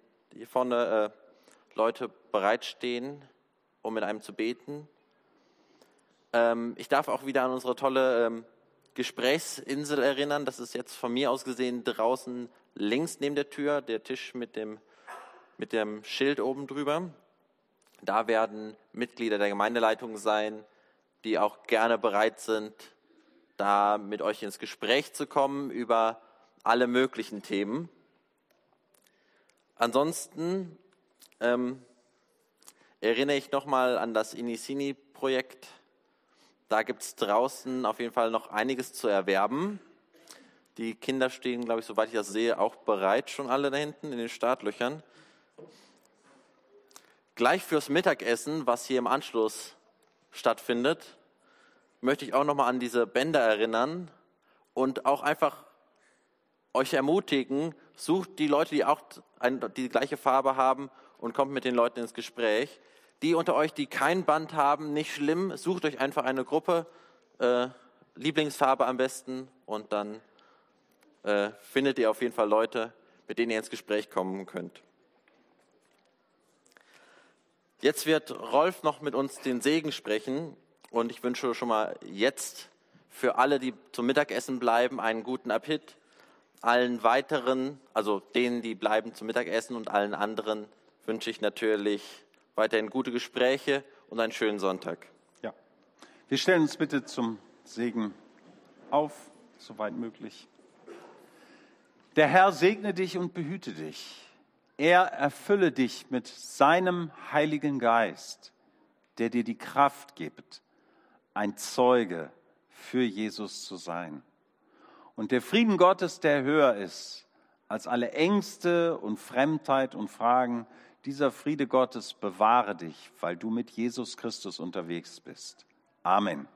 Leute bereitstehen, um mit einem zu beten. Ich darf auch wieder an unsere tolle Gesprächsinsel erinnern. Das ist jetzt von mir aus gesehen draußen links neben der Tür, der Tisch mit dem Schild oben drüber. Da werden Mitglieder der Gemeindeleitung sein, die auch gerne bereit sind, da mit euch ins Gespräch zu kommen über alle möglichen Themen. Ansonsten erinnere ich nochmal an das Inisini-Projekt. Da gibt es draußen auf jeden Fall noch einiges zu erwerben. Die Kinder stehen, glaube ich, soweit ich das sehe, auch bereit, schon alle da hinten in den Startlöchern. Gleich fürs Mittagessen, was hier im Anschluss stattfindet, möchte ich auch nochmal an diese Bänder erinnern und auch einfach euch ermutigen, sucht die Leute, die auch die gleiche Farbe haben und kommt mit den Leuten ins Gespräch. Die unter euch, die kein Band haben, nicht schlimm, sucht euch einfach eine Gruppe, Lieblingsfarbe am besten, und dann findet ihr auf jeden Fall Leute, mit denen ihr ins Gespräch kommen könnt. Jetzt wird Rolf noch mit uns den Segen sprechen, und ich wünsche schon mal jetzt für alle, die zum Mittagessen bleiben, einen guten Appetit. Allen weiteren, also denen, die bleiben zum Mittagessen, und allen anderen wünsche ich natürlich weiterhin gute Gespräche und einen schönen Sonntag. Ja. Wir stellen uns bitte zum Segen auf, soweit möglich. Der Herr segne dich und behüte dich. Er erfülle dich mit seinem Heiligen Geist, der dir die Kraft gibt, ein Zeuge für Jesus zu sein. Und der Frieden Gottes, der höher ist als alle Ängste und Fremdheit und Fragen, dieser Friede Gottes bewahre dich, weil du mit Jesus Christus unterwegs bist. Amen.